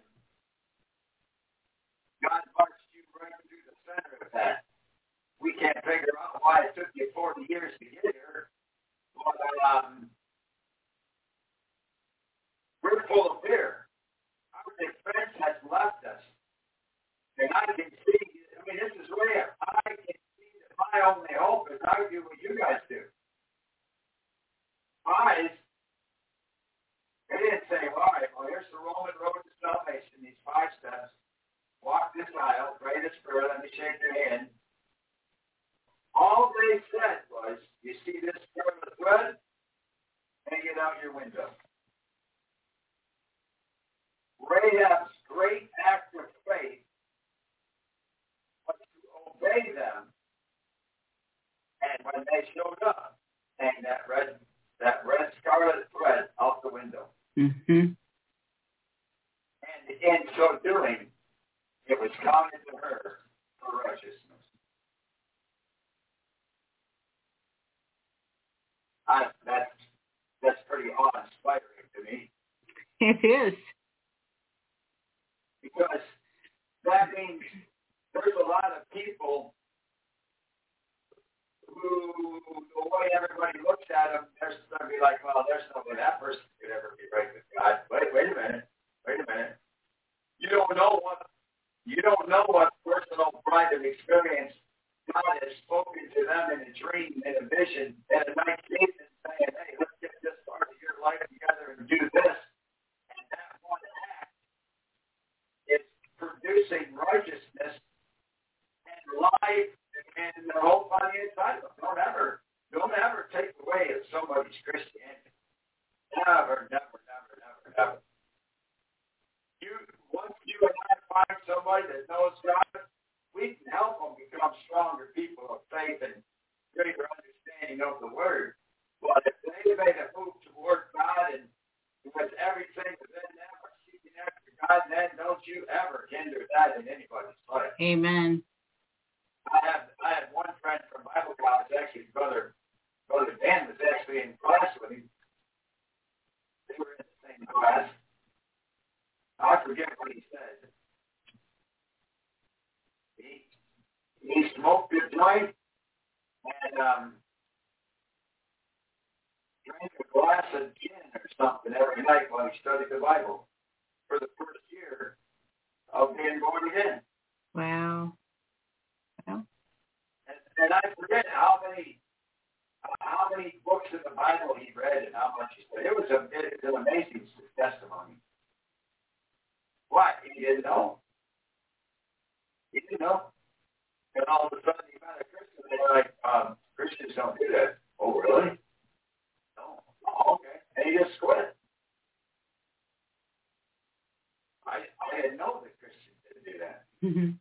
God marched you right through the center of that. We can't figure out why it took you 40 years to get here. But we're full of fear. Our defense has left us. And I can see, I mean, this is rare. I can see that my only hope is I do what you guys do. Eyes, they didn't say, all right, well, here's the Roman road to salvation, these 5 steps. Walk this aisle, pray this prayer, let me shake your hand. All they said was, you see this scarlet thread? Hang it out your window. Rahab's great act of faith was to obey them. And when they showed up, hang that red scarlet thread out the window. Mm-hmm. And in so doing, it was counted to her for righteousness. That's pretty awe-inspiring to me. It is. Because that means there's a lot of people who, the way everybody looks at them, they're going to be like, well, there's no way that person could ever be right with God. Wait a minute. You don't know what personal private experience God has spoken to them in a dream, in a vision, in a night season, saying, hey, let's get this part of your life together and do this. And that one act is producing righteousness and life and the hope on the inside of them. Don't ever take away of somebody's Christianity. Never. Once you and I find somebody that knows God, we can help them become stronger people of faith and greater understanding of the Word. But if they made a move toward God and with everything within them are seeking after God, then don't you ever hinder that in anybody's life. Amen. I had one friend from Bible college, actually, Brother Dan was actually in class with him. They were in the same class. I forget what he said. He smoked a joint and drank a glass of gin or something every night while he studied the Bible for the first year of being born again. Wow. And I forget how many books in the Bible he read and how much he studied. It it's an amazing testimony. What? He didn't know. He didn't know. And all of a sudden he met a Christian. They're like, Christians don't do that. Oh, really? No. Oh, okay. And he just quit. I didn't know that Christians didn't do that. Mm-hmm.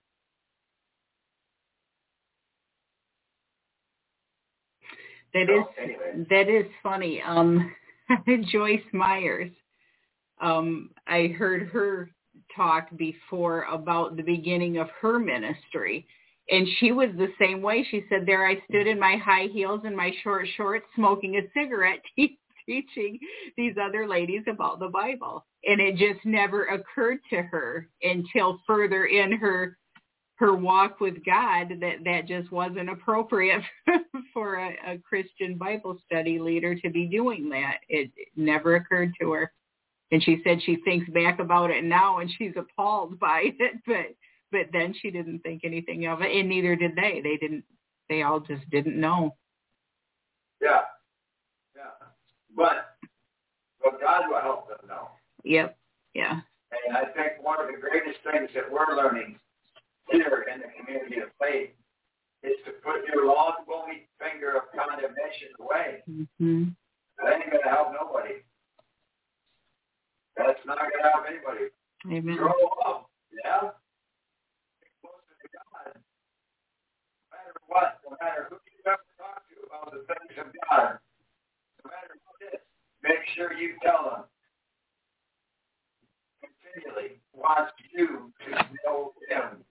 That is funny. Joyce Myers. I heard her talk before about the beginning of her ministry, and she was the same way. She said, "There I stood in my high heels and my short shorts, smoking a cigarette, teaching these other ladies about the Bible," and it just never occurred to her until further in her walk with God that just wasn't appropriate for a Christian Bible study leader to be doing that. It never occurred to her. And she said she thinks back about it now and she's appalled by it, but then she didn't think anything of it, and neither did they. They all just didn't know. Yeah. But God will help them know. Yep. Yeah. And I think one of the greatest things that we're learning here in the community of faith is to put your long bony finger of condemnation away. Mm-hmm. That ain't going to help nobody. That's not going to help anybody. Amen. Grow up, yeah? Get closer to God. No matter what, no matter who you ever talk to about the things of God, no matter what it is, make sure you tell them. Continually wants you to know Him.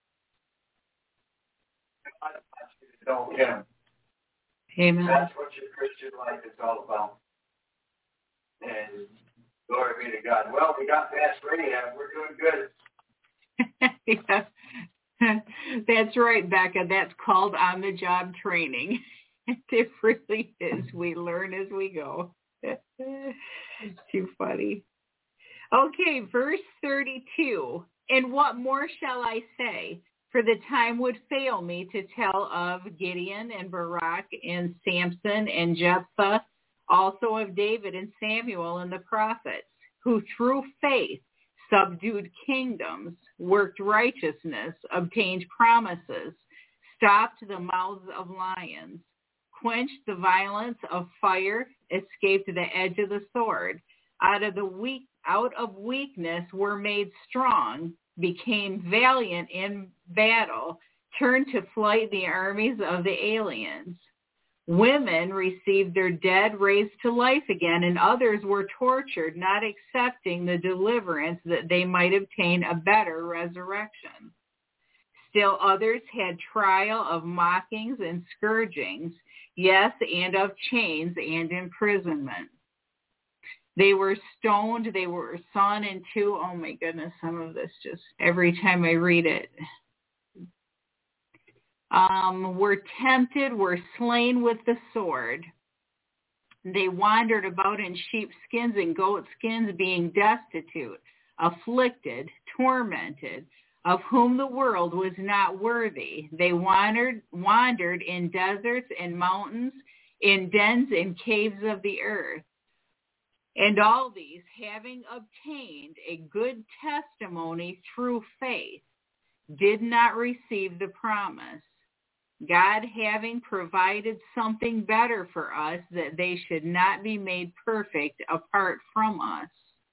God wants you to know Him. Amen. That's what your Christian life is all about. And glory be to God. Well, we got past Rahab. We're doing good. Yeah. That's right, Becca. That's called on-the-job training. It really is. We learn as we go. Too funny. Okay, verse 32. And what more shall I say? For the time would fail me to tell of Gideon and Barak and Samson and Jephthah, also of David and Samuel and the prophets, who through faith subdued kingdoms, worked righteousness, obtained promises, stopped the mouths of lions, quenched the violence of fire, escaped the edge of the sword, out of weakness were made strong, became valiant in battle, turned to flight the armies of the aliens. Women received their dead raised to life again, and others were tortured, not accepting the deliverance that they might obtain a better resurrection. Still others had trial of mockings and scourgings, yes, and of chains and imprisonment. They were stoned, they were sawn in two. Oh my goodness, some of this just, every time I read it. Were tempted, were slain with the sword. They wandered about in sheepskins and goatskins, being destitute, afflicted, tormented, of whom the world was not worthy. They wandered in deserts and mountains, in dens and caves of the earth. And all these, having obtained a good testimony through faith, did not receive the promise, God having provided something better for us, that they should not be made perfect apart from us.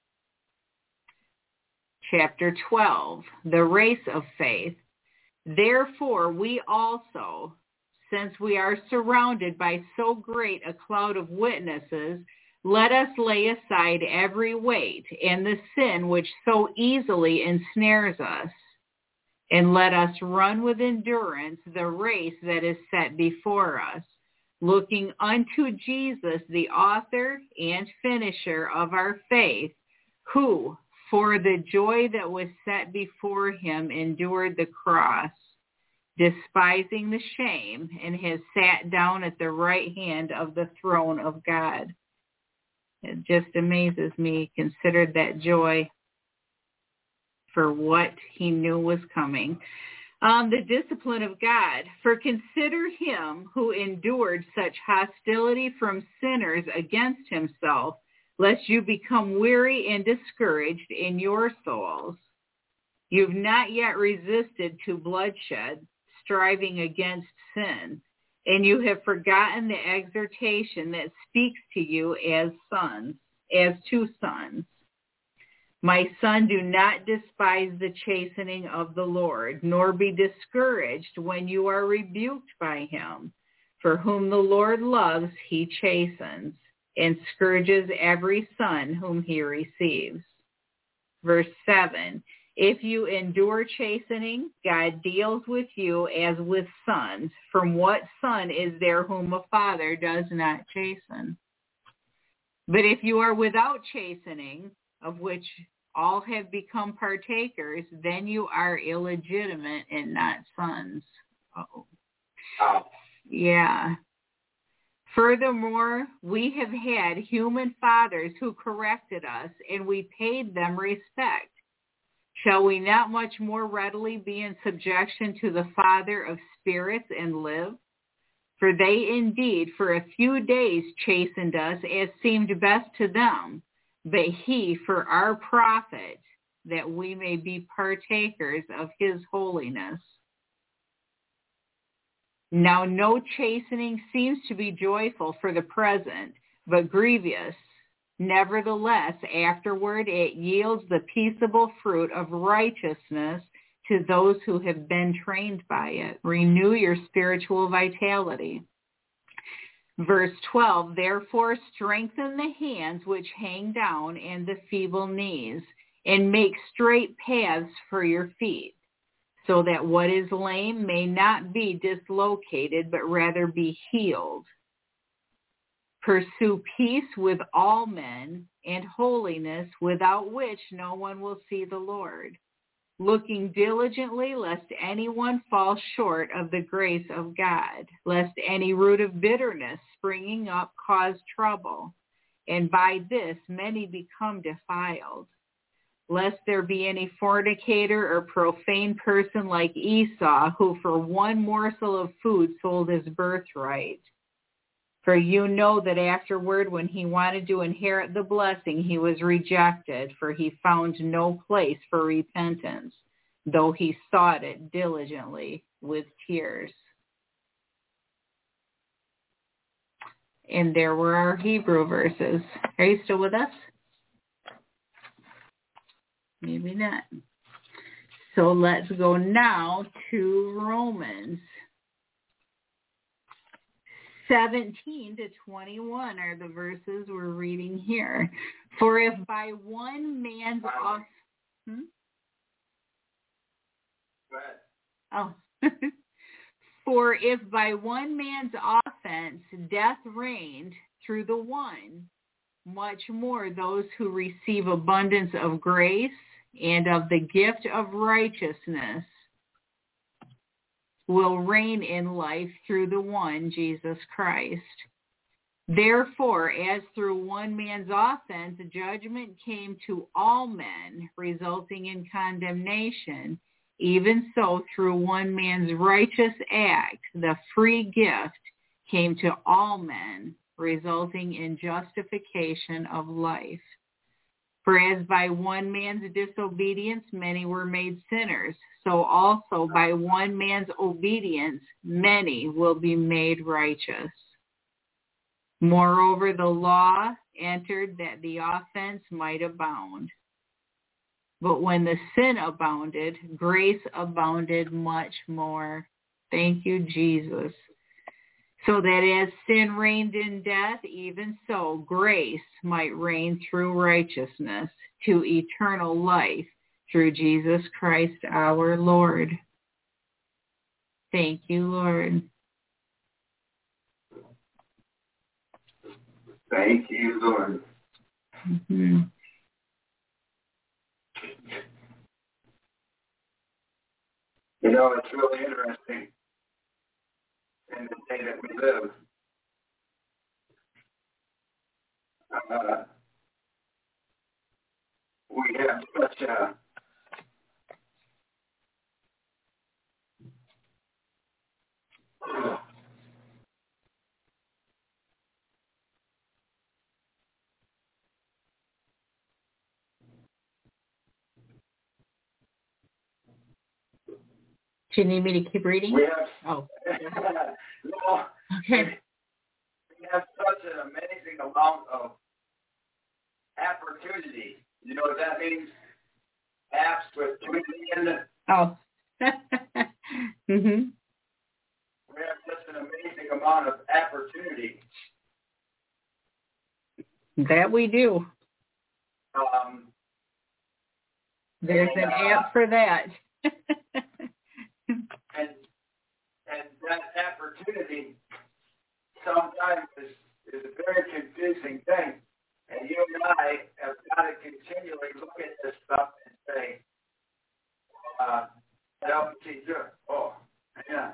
Chapter 12, the race of faith. Therefore we also, since we are surrounded by so great a cloud of witnesses, let us lay aside every weight and the sin which so easily ensnares us, and let us run with endurance the race that is set before us, looking unto Jesus, the author and finisher of our faith, who, for the joy that was set before him, endured the cross, despising the shame, and has sat down at the right hand of the throne of God. It just amazes me. He considered that joy for what he knew was coming. The discipline of God. For consider him who endured such hostility from sinners against himself, lest you become weary and discouraged in your souls. You've not yet resisted to bloodshed, striving against sin, and you have forgotten the exhortation that speaks to you as sons, as to sons. My son, do not despise the chastening of the Lord, nor be discouraged when you are rebuked by him. For whom the Lord loves, he chastens, and scourges every son whom he receives. Verse 7, if you endure chastening, God deals with you as with sons. From what son is there whom a father does not chasten? But if you are without chastening, of which all have become partakers, then you are illegitimate and not sons. Uh-oh. Yeah. Furthermore, we have had human fathers who corrected us, and we paid them respect. Shall we not much more readily be in subjection to the Father of spirits and live? For they indeed for a few days chastened us as seemed best to them, but he for our profit, that we may be partakers of his holiness. Now no chastening seems to be joyful for the present, but grievous. Nevertheless, afterward it yields the peaceable fruit of righteousness to those who have been trained by it. Renew your spiritual vitality. Verse 12, therefore strengthen the hands which hang down and the feeble knees, and make straight paths for your feet, so that what is lame may not be dislocated, but rather be healed. Pursue peace with all men and holiness, without which no one will see the Lord. Looking diligently lest anyone fall short of the grace of God, lest any root of bitterness springing up cause trouble, and by this many become defiled. Lest there be any fornicator or profane person like Esau, who for one morsel of food sold his birthright. For you know that afterward, when he wanted to inherit the blessing, he was rejected, for he found no place for repentance, though he sought it diligently with tears. And there were our Hebrew verses. Are you still with us? Maybe not. So let's go now to Romans 17 to 21 are the verses we're reading here. For if by one man's For if by one man's offense death reigned through the one, much more those who receive abundance of grace and of the gift of righteousness will reign in life through the one, Jesus Christ. Therefore, as through one man's offense, judgment came to all men, resulting in condemnation, even so through one man's righteous act, the free gift came to all men, resulting in justification of life. For as by one man's disobedience many were made sinners, so also by one man's obedience many will be made righteous. Moreover, the law entered that the offense might abound. But when the sin abounded, grace abounded much more. Thank you, Jesus. So that as sin reigned in death, even so grace might reign through righteousness to eternal life through Jesus Christ our Lord. Thank you, Lord. Thank you, Lord. Mm-hmm. You know, it's really interesting in the day that we live. We have such a Do you need me to keep reading? We have, Oh. no, Okay. we have such an amazing amount of opportunity. You know what that means? Apps with tweeting. Oh. Mhm. We have such an amazing amount of opportunity. That we do. There's an app for that. and that opportunity sometimes is a very confusing thing. And you and I have got to continually look at this stuff and say, oh, yeah.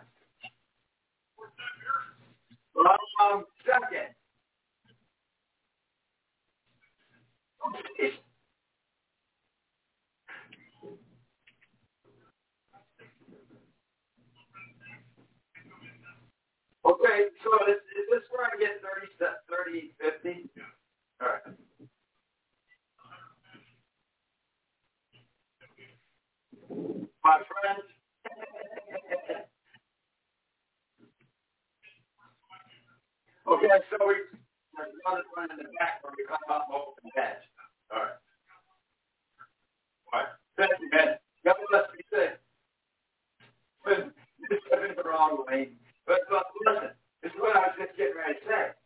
Second. Okay, so is this where I get 30, 50? Yeah. All right. My friends. Okay, so there's another one in the back where we come up and open the edge. All right. All right. Thank you, man. God bless me. This is the wrong way. But listen, this is what I was just getting ready to say.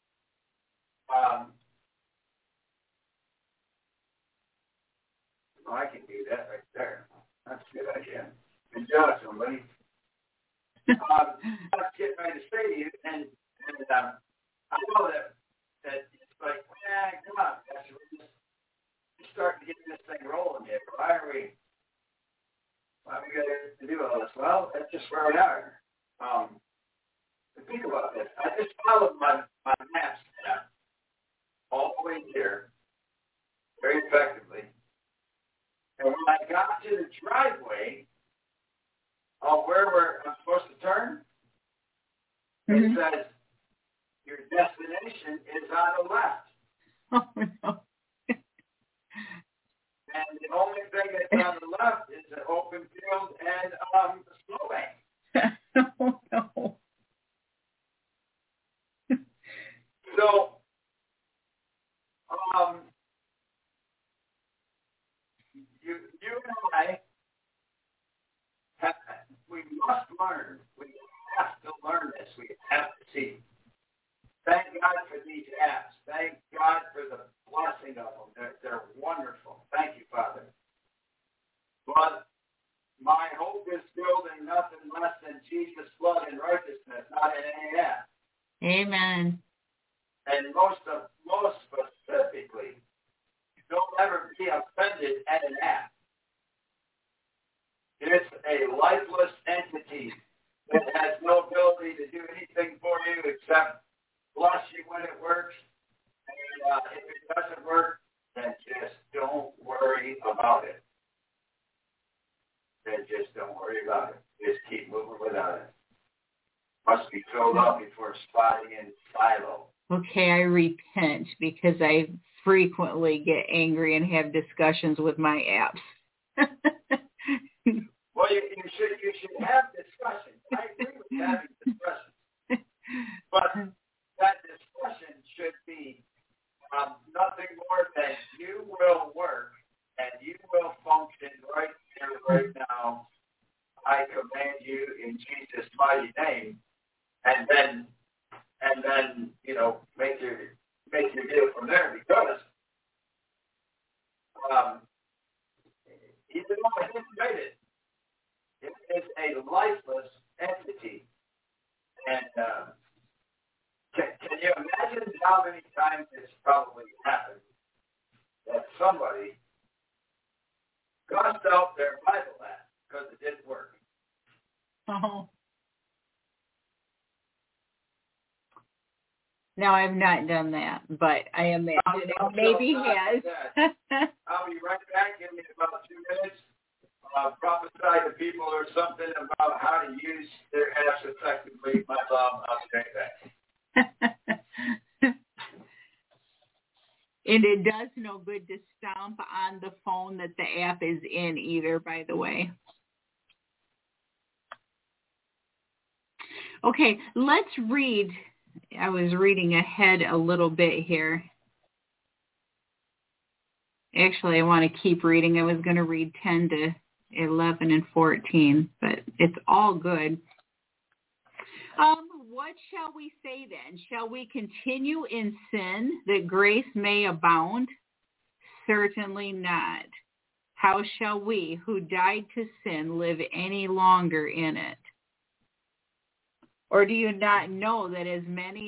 I can do that right there. That's a good idea. Good job, somebody. I was getting ready to say to you, and I know that it's like, come on, Pastor, we're just starting to get this thing rolling here. Why are we got to do all this? Well, that's just where we are. Think about this. I just followed my maps all the way here very effectively. And when I got to the driveway of where I'm supposed to turn, it says, your destination is on the left. Oh, no. And the only thing that's on the left is an open field and a snowbank. Oh, no. So, you and I, we must learn. We have to learn this. We have to see. Thank God for these apps. Thank God for the blessing of them. They're wonderful. Thank you, Father. But my hope is built in nothing less than Jesus' blood and righteousness, not in any app. Amen. And most specifically, don't ever be offended at an app. It's a lifeless entity that has no ability to do anything for you except bless you when it works. And if it doesn't work, then just don't worry about it. Just keep moving without it. Must be filled up before spotting in silo. Okay, I repent because I frequently get angry and have discussions with my apps. Well, you should have discussions. I agree with having discussions. But that discussion should be nothing more than you will work and you will function right here, right now. I command you in Jesus' mighty name, and then make your deal from there, because even though I didn't write it, it is a lifeless entity, and can you imagine how many times it's probably happened that somebody crossed out their Bible app because it didn't work? Oh. No, I've not done that, but I imagine it maybe has. I'll be right back. Give me about 2 minutes. Prophesy to people or something about how to use their apps effectively. My mom, I'll be right back. And it does no good to stomp on the phone that the app is in either, by the way. Okay, let's read. I was reading ahead a little bit here. Actually, I want to keep reading. I was going to read 10 to 11 and 14, but it's all good. What shall we say then? Shall we continue in sin that grace may abound? Certainly not. How shall we who died to sin live any longer in it? Or do you not know that as many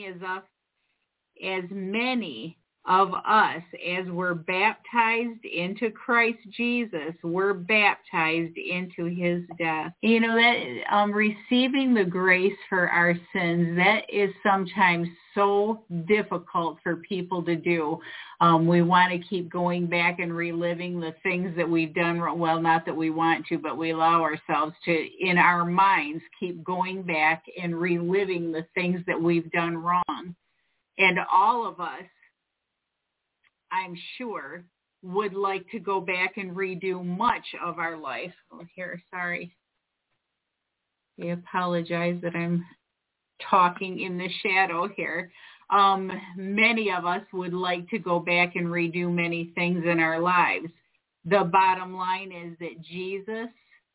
of us as were baptized into Christ Jesus were baptized into his death? You know, that receiving the grace for our sins, that is sometimes so difficult for people to do. We want to keep going back and reliving the things that we've done. Well, not that we want to, but we allow ourselves to, in our minds, keep going back and reliving the things that we've done wrong. And all of us, I'm sure, would like to go back and redo much of our life. Oh, here, sorry. I apologize that I'm talking in the shadow here. Many of us would like to go back and redo many things in our lives. The bottom line is that Jesus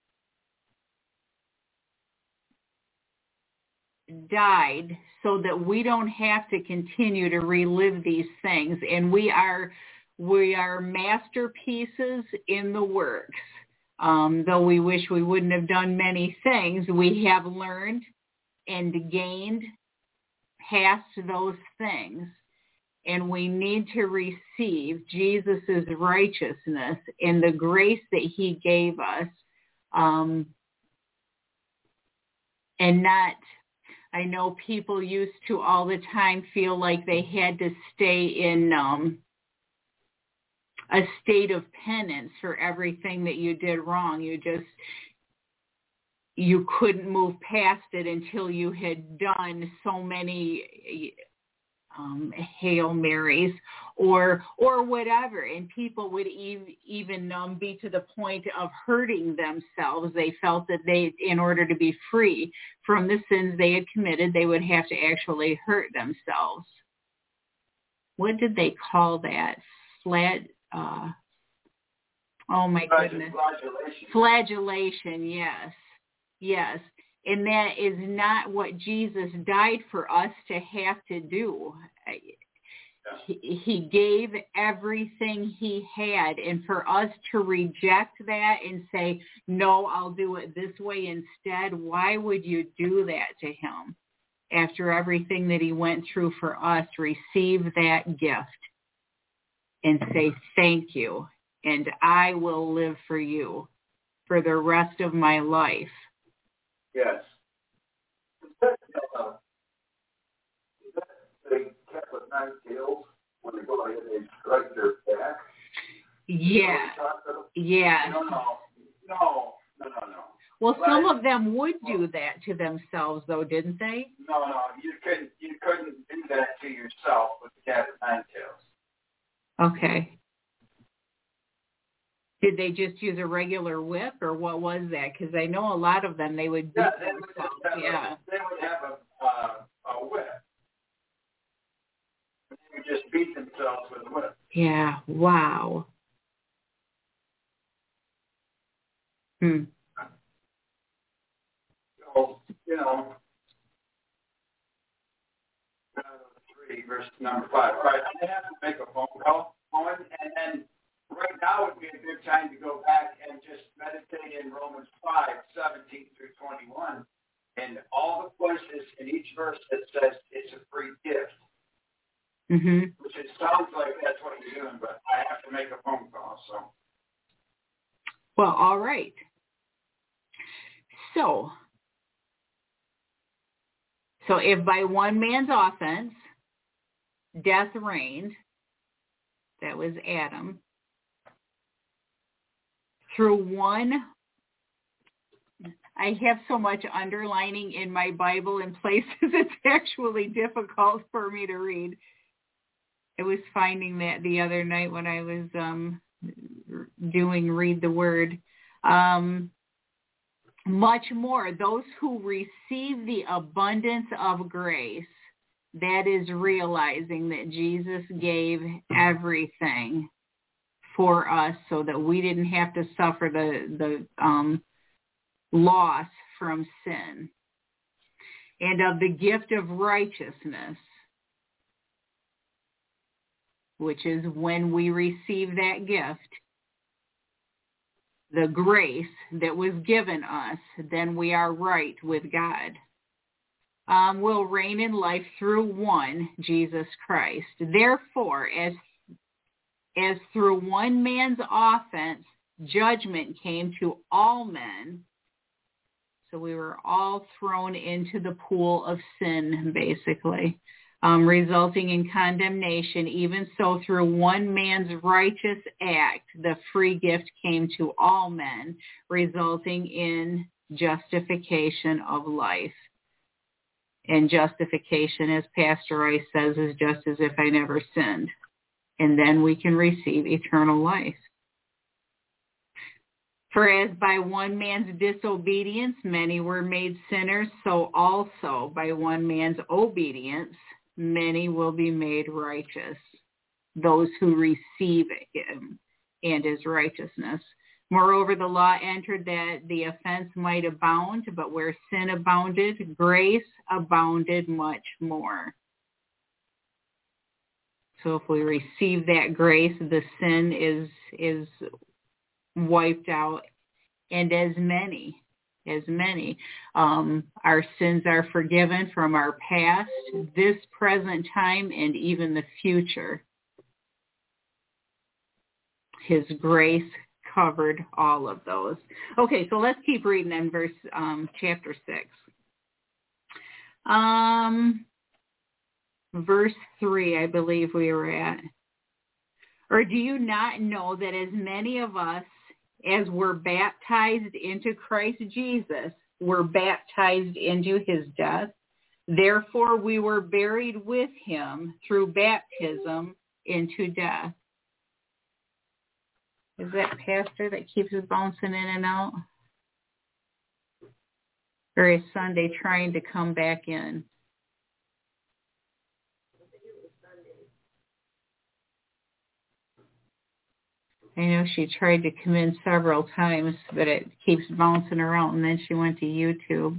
died so that we don't have to continue to relive these things, and we are masterpieces in the works. Though we wish we wouldn't have done many things, we have learned and gained past those things, and we need to receive Jesus's righteousness and the grace that he gave us, and not. I know people used to all the time feel like they had to stay in a state of penance for everything that you did wrong. You couldn't move past it until you had done so many Hail Marys or whatever, and people would even be to the point of hurting themselves. They felt that in order to be free from the sins they had committed, they would have to actually hurt themselves. What did they call that? Oh my goodness. Flagellation, yes. And that is not what Jesus died for us to have to do. He gave everything he had, and for us to reject that and say, no, I'll do it this way instead, why would you do that to him? After everything that he went through for us, receive that gift and say thank you, and I will live for you for the rest of my life. Yes. Is that they kept with 9 tails when they go ahead and strike their back? Yeah. No. Well, some of them would do that to themselves, though, didn't they? No. You couldn't do that to yourself with the cat with 9 tails. Okay. Did they just use a regular whip, or what was that? Because I know a lot of them, they would beat themselves. They would have a whip. They would just beat themselves with a whip. Yeah, wow. So, 3, verse number 5. All right, I have to make a phone call, Owen, and then right now would be a good time to go back and just meditate in Romans 5:17 through 21, and all the places in each verse that says it's a free gift. Mm-hmm. Which it sounds like that's what you're doing, but I have to make a phone call, so. Well, all right. So if by one man's offense, death reigned, that was Adam, through one, I have so much underlining in my Bible in places it's actually difficult for me to read. I was finding that the other night when I was doing Read the Word. Much more, those who receive the abundance of grace, that is realizing that Jesus gave everything for us so that we didn't have to suffer the loss from sin. And of the gift of righteousness, which is when we receive that gift, the grace that was given us, then we are right with God. Will reign in life through one, Jesus Christ. Therefore, as through one man's offense, judgment came to all men. So we were all thrown into the pool of sin, basically, resulting in condemnation. Even so, through one man's righteous act, the free gift came to all men, resulting in justification of life. And justification, as Pastor Rice says, is just as if I never sinned. And then we can receive eternal life. For as by one man's disobedience many were made sinners, so also by one man's obedience many will be made righteous, those who receive him and his righteousness. Moreover, the law entered that the offense might abound, but where sin abounded, grace abounded much more. So if we receive that grace, the sin is wiped out, and as many, our sins are forgiven from our past, this present time, and even the future. His grace covered all of those. Okay, so let's keep reading in chapter 6. Verse 3, I believe we were at. Or do you not know that as many of us as were baptized into Christ Jesus were baptized into his death? Therefore we were buried with him through baptism into death. Is that pastor that keeps bouncing in and out? Or is Sunday trying to come back in? I know she tried to come in several times, but it keeps bouncing around, and then she went to YouTube.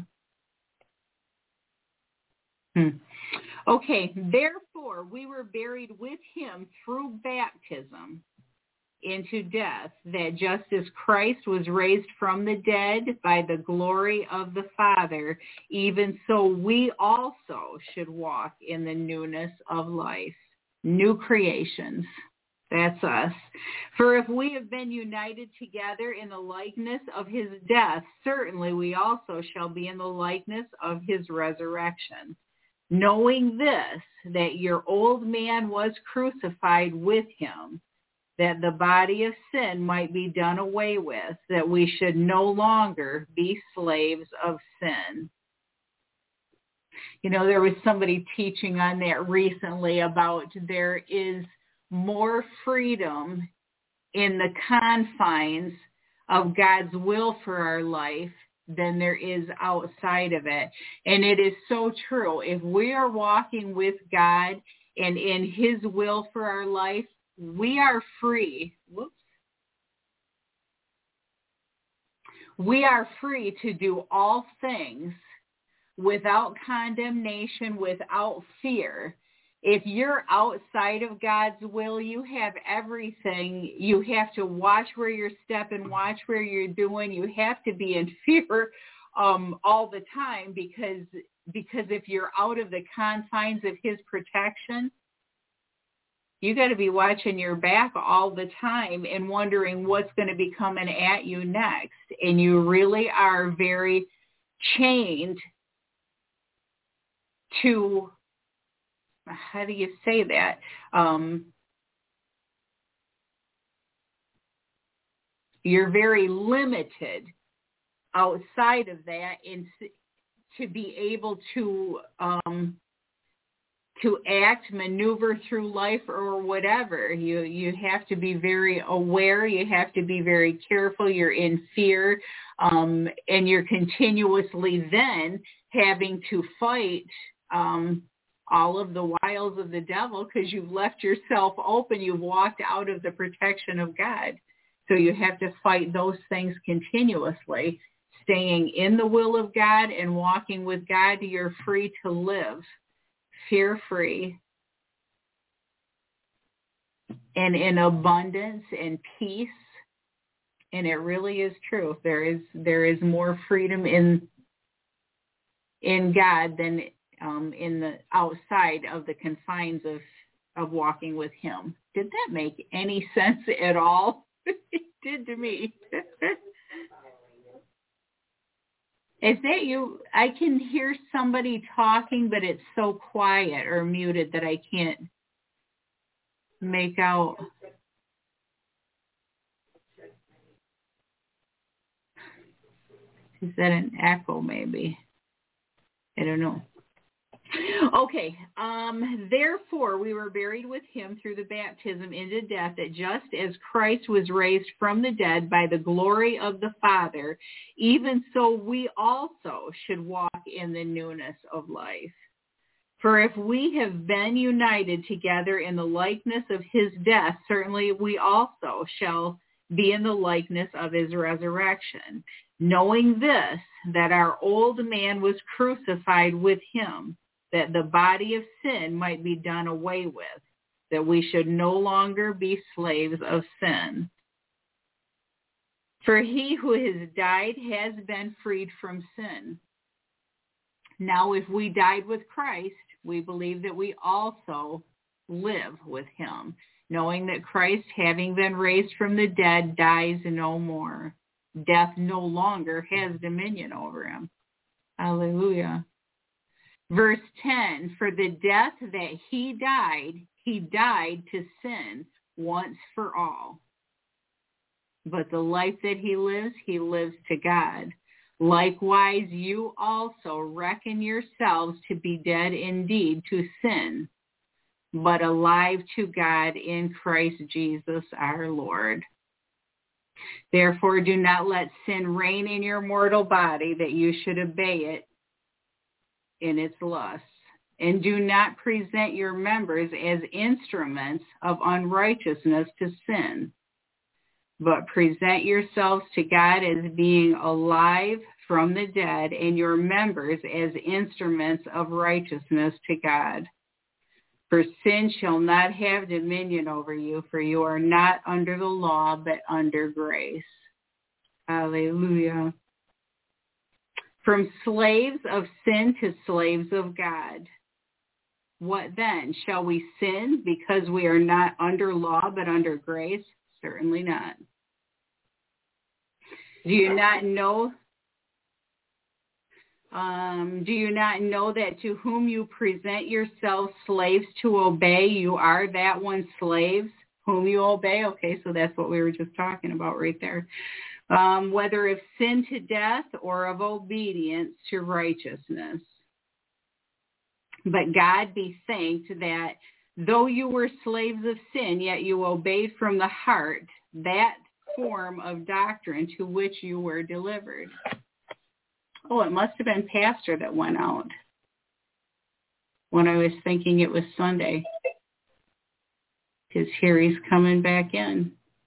Okay, therefore we were buried with him through baptism into death, that just as Christ was raised from the dead by the glory of the Father, even so we also should walk in the newness of life. New creations. That's us. For if we have been united together in the likeness of his death, certainly we also shall be in the likeness of his resurrection. Knowing this, that your old man was crucified with him, that the body of sin might be done away with, that we should no longer be slaves of sin. You know, there was somebody teaching on that recently about there is more freedom in the confines of God's will for our life than there is outside of it. And it is so true. If we are walking with God and in his will for our life, we are free. We are free to do all things without condemnation, without fear. If you're outside of God's will, you have everything. You have to watch where you're stepping, watch where you're doing. You have to be in fear all the time because if you're out of the confines of his protection, you got to be watching your back all the time and wondering what's going to be coming at you next. And you really are very chained to, how do you say that? You're very limited outside of that, and to be able to to act, maneuver through life or whatever. You have to be very aware. You have to be very careful. You're in fear, and you're continuously then having to fight all of the wiles of the devil because you've left yourself open. You've walked out of the protection of God. So you have to fight those things continuously. Staying in the will of God and walking with God, you're free to live fear-free and in abundance and peace. And it really is true. There is more freedom in God than in the outside of the confines of walking with him. Did that make any sense at all? It did to me. Is that you? I can hear somebody talking, but it's so quiet or muted that I can't make out. Is that an echo maybe? I don't know. Okay. Therefore, we were buried with him through the baptism into death, that just as Christ was raised from the dead by the glory of the Father, even so we also should walk in the newness of life. For if we have been united together in the likeness of his death, certainly we also shall be in the likeness of his resurrection, knowing this, that our old man was crucified with him, that the body of sin might be done away with, that we should no longer be slaves of sin. For he who has died has been freed from sin. Now, if we died with Christ, we believe that we also live with him, knowing that Christ, having been raised from the dead, dies no more. Death no longer has dominion over him. Hallelujah. Verse 10, for the death that he died to sin once for all. But the life that he lives to God. Likewise, you also reckon yourselves to be dead indeed to sin, but alive to God in Christ Jesus our Lord. Therefore, do not let sin reign in your mortal body, that you should obey it in its lusts. And do not present your members as instruments of unrighteousness to sin, but present yourselves to God as being alive from the dead, and your members as instruments of righteousness to God. For sin shall not have dominion over you, for you are not under the law, but under grace. Hallelujah. From slaves of sin to slaves of God. What then? Shall we sin because we are not under law but under grace? Certainly not. Do you not know that to whom you present yourselves slaves to obey, you are that one slaves whom you obey? Okay, so that's what we were just talking about right there. Whether of sin to death or of obedience to righteousness. But God be thanked that though you were slaves of sin, yet you obeyed from the heart that form of doctrine to which you were delivered. Oh, it must have been Pastor that went out when I was thinking it was Sunday. Because here he's coming back in.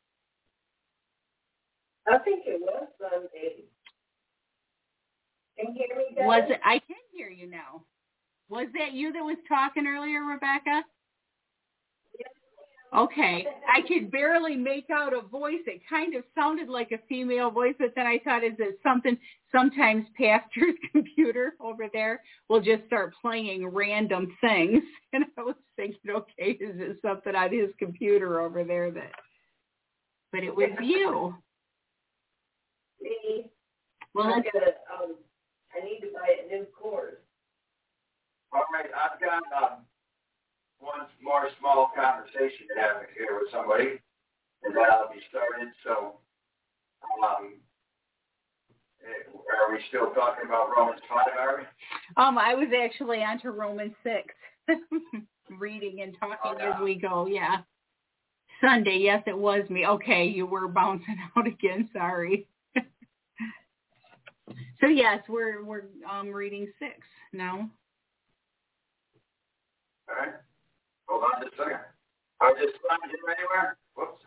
I think it was Sunday. Can you hear me, Dad? Was it? I can hear you now. Was that you that was talking earlier, Rebecca? Yes. Okay. I could barely make out a voice. It kind of sounded like a female voice, but then I thought, is it something? Sometimes Pastor's computer over there will just start playing random things. And I was thinking, okay, is it something on his computer over there that... But it was you. Me. Well, I need to buy a new cord. All right, I've got one more small conversation to have here with somebody, and then I'll be started. So, are we still talking about Romans 5, are we? I was actually on to Romans 6. Reading and talking as we go, yeah. Sunday, yes, it was me. Okay, you were bouncing out again. Sorry. So yes, we're reading 6 now. All right. Hold on just a second. I just found you anywhere. Whoops.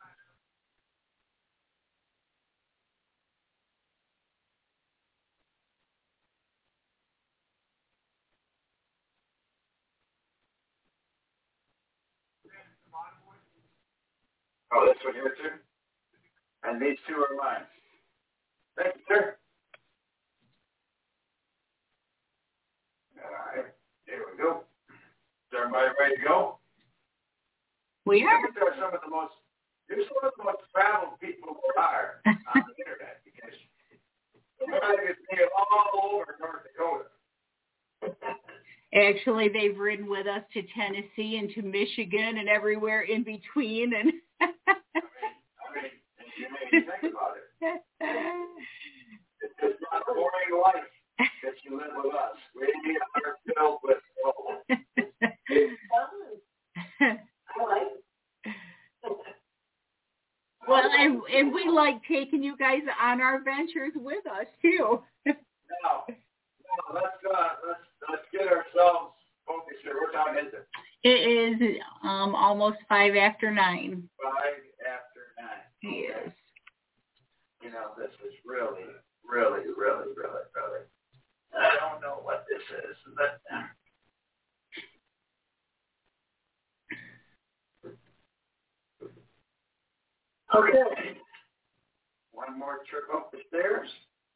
Oh, this one here too? And these 2 are mine. Thank you, sir. All right. Here we go. Is everybody ready to go? We are. You're some of the most traveled people there are on the internet because everybody can see it all over North Dakota. Actually, they've ridden with us to Tennessee and to Michigan and everywhere in between. And I mean, you made me think about it. It's just not a boring life that you live with us. We are filled with trouble. I like it. Well, and we like taking you guys on our ventures with us too. Now, let's get ourselves focused here. What time is it? It is almost 5 after 9. 5 after 9. Yes. You know, this is really. I don't know what this is, but. Okay. One more trip up the stairs.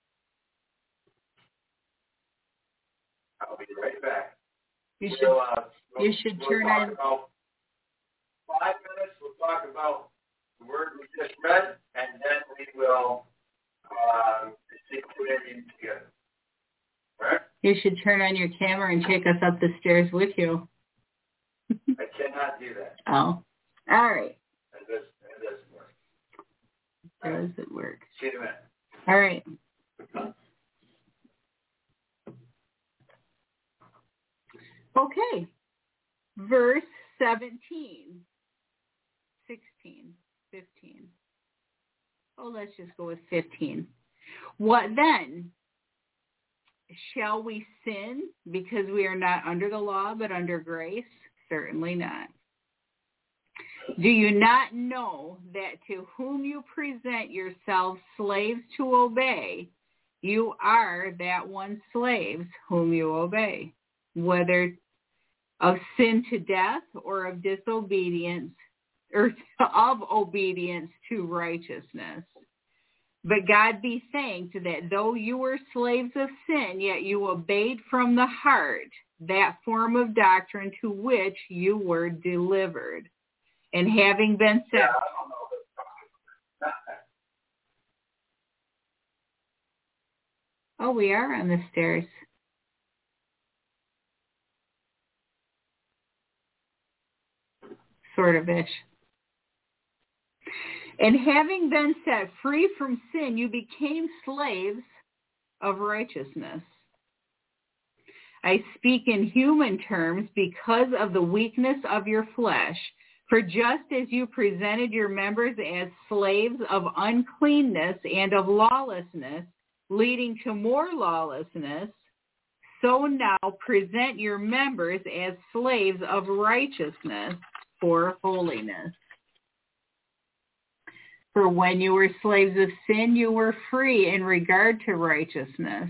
I'll be right back. You should turn on. About 5 minutes. We'll talk about the word we just read, and then we will see what we're together. All right? You should turn on your camera and take us up the stairs with you. I cannot do that. Oh, all right. It doesn't work. Does it work? See you in a minute. All right. Okay. Verse 17, 16, 15. Oh, let's just go with 15. What then? Shall we sin because we are not under the law but under grace? Certainly not. Do you not know that to whom you present yourselves slaves to obey, you are that one slaves whom you obey, whether of sin to death or of disobedience or of obedience to righteousness? But God be thanked that though you were slaves of sin, yet you obeyed from the heart that form of doctrine to which you were delivered. And having been set... Oh, we are on the stairs. Sort of-ish. And having been set free from sin, you became slaves of righteousness. I speak in human terms because of the weakness of your flesh. For just as you presented your members as slaves of uncleanness and of lawlessness, leading to more lawlessness, so now present your members as slaves of righteousness for holiness. For when you were slaves of sin, you were free in regard to righteousness.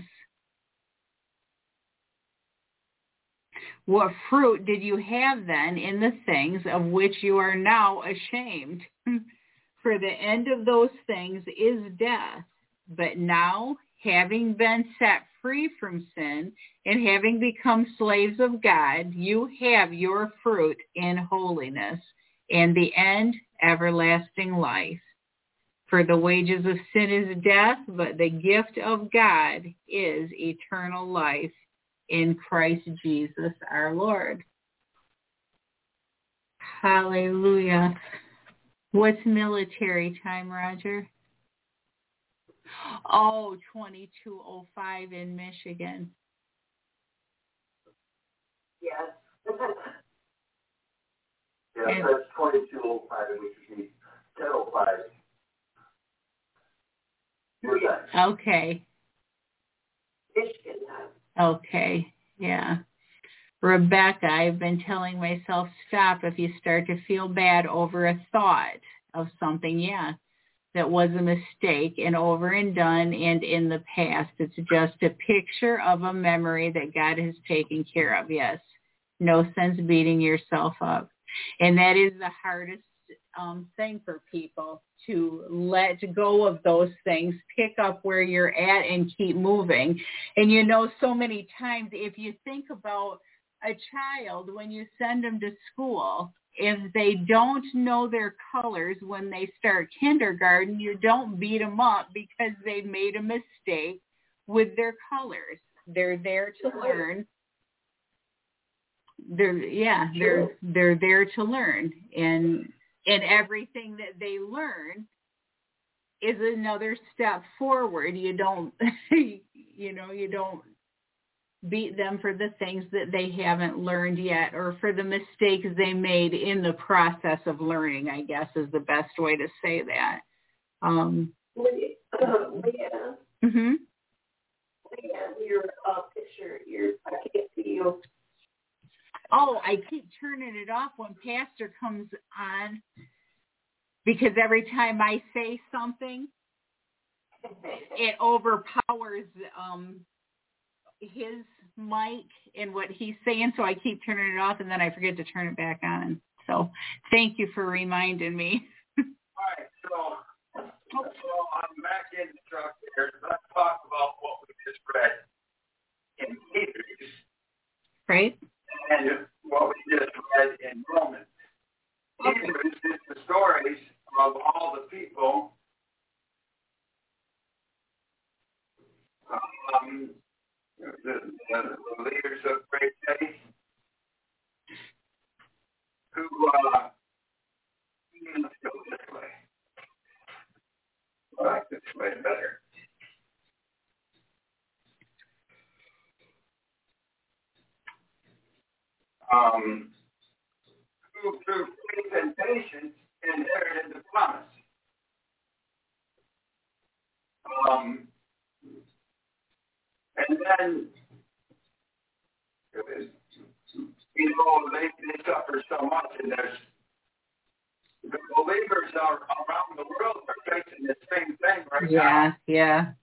What fruit did you have then in the things of which you are now ashamed? For the end of those things is death. But now, having been set free from sin and having become slaves of God, you have your fruit in holiness, and the end, everlasting life. For the wages of sin is death, but the gift of God is eternal life in Christ Jesus our Lord. Hallelujah. What's military time, Roger? Oh, 22:05 in Michigan. Yes. Yeah, that's 22:05, which would be 10:05. Okay. Michigan time. Okay. Yeah. Rebecca, I've been telling myself, stop if you start to feel bad over a thought of something. Yeah. That was a mistake and over and done and in the past. It's just a picture of a memory that God has taken care of. Yes. No sense beating yourself up. And that is the hardest thing for people, to let go of those things, pick up where you're at and keep moving. And so many times if you think about a child, when you send them to school, if they don't know their colors when they start kindergarten, you don't beat them up because they made a mistake with their colors. They're there to learn. They're there to learn, and everything that they learn is another step forward. You don't you don't beat them for the things that they haven't learned yet, or for the mistakes they made in the process of learning, I guess is the best way to say that. Leah, Mhm. your picture, I can't see you. Oh, I keep turning it off when Pastor comes on, because every time I say something, it overpowers his mic and what he's saying, so I keep turning it off, and then I forget to turn it back on. So thank you for reminding me. All right, so I'm back in the truck here. Let's talk about what we just read in Hebrews. Right? And what we just read in Romans. Hebrews is the stories of all the people the leaders of great faith who let's go this way. I like this way better. Who through faith and patience inherited the promise. And then, they suffer so much, and the believers around the world are facing the same thing right now. Yeah.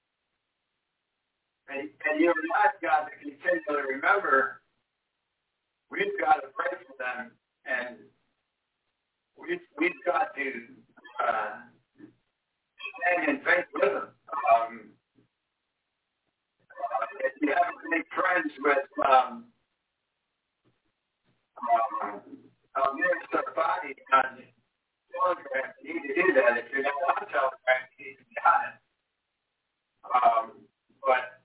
And you and I've got to continually remember, we've got to pray for them, and we've got to stand in faith with them. If you haven't made friends with Amir Sarfati on Telegram, you need to do that. If you're not on Telegram, you need to be on it. But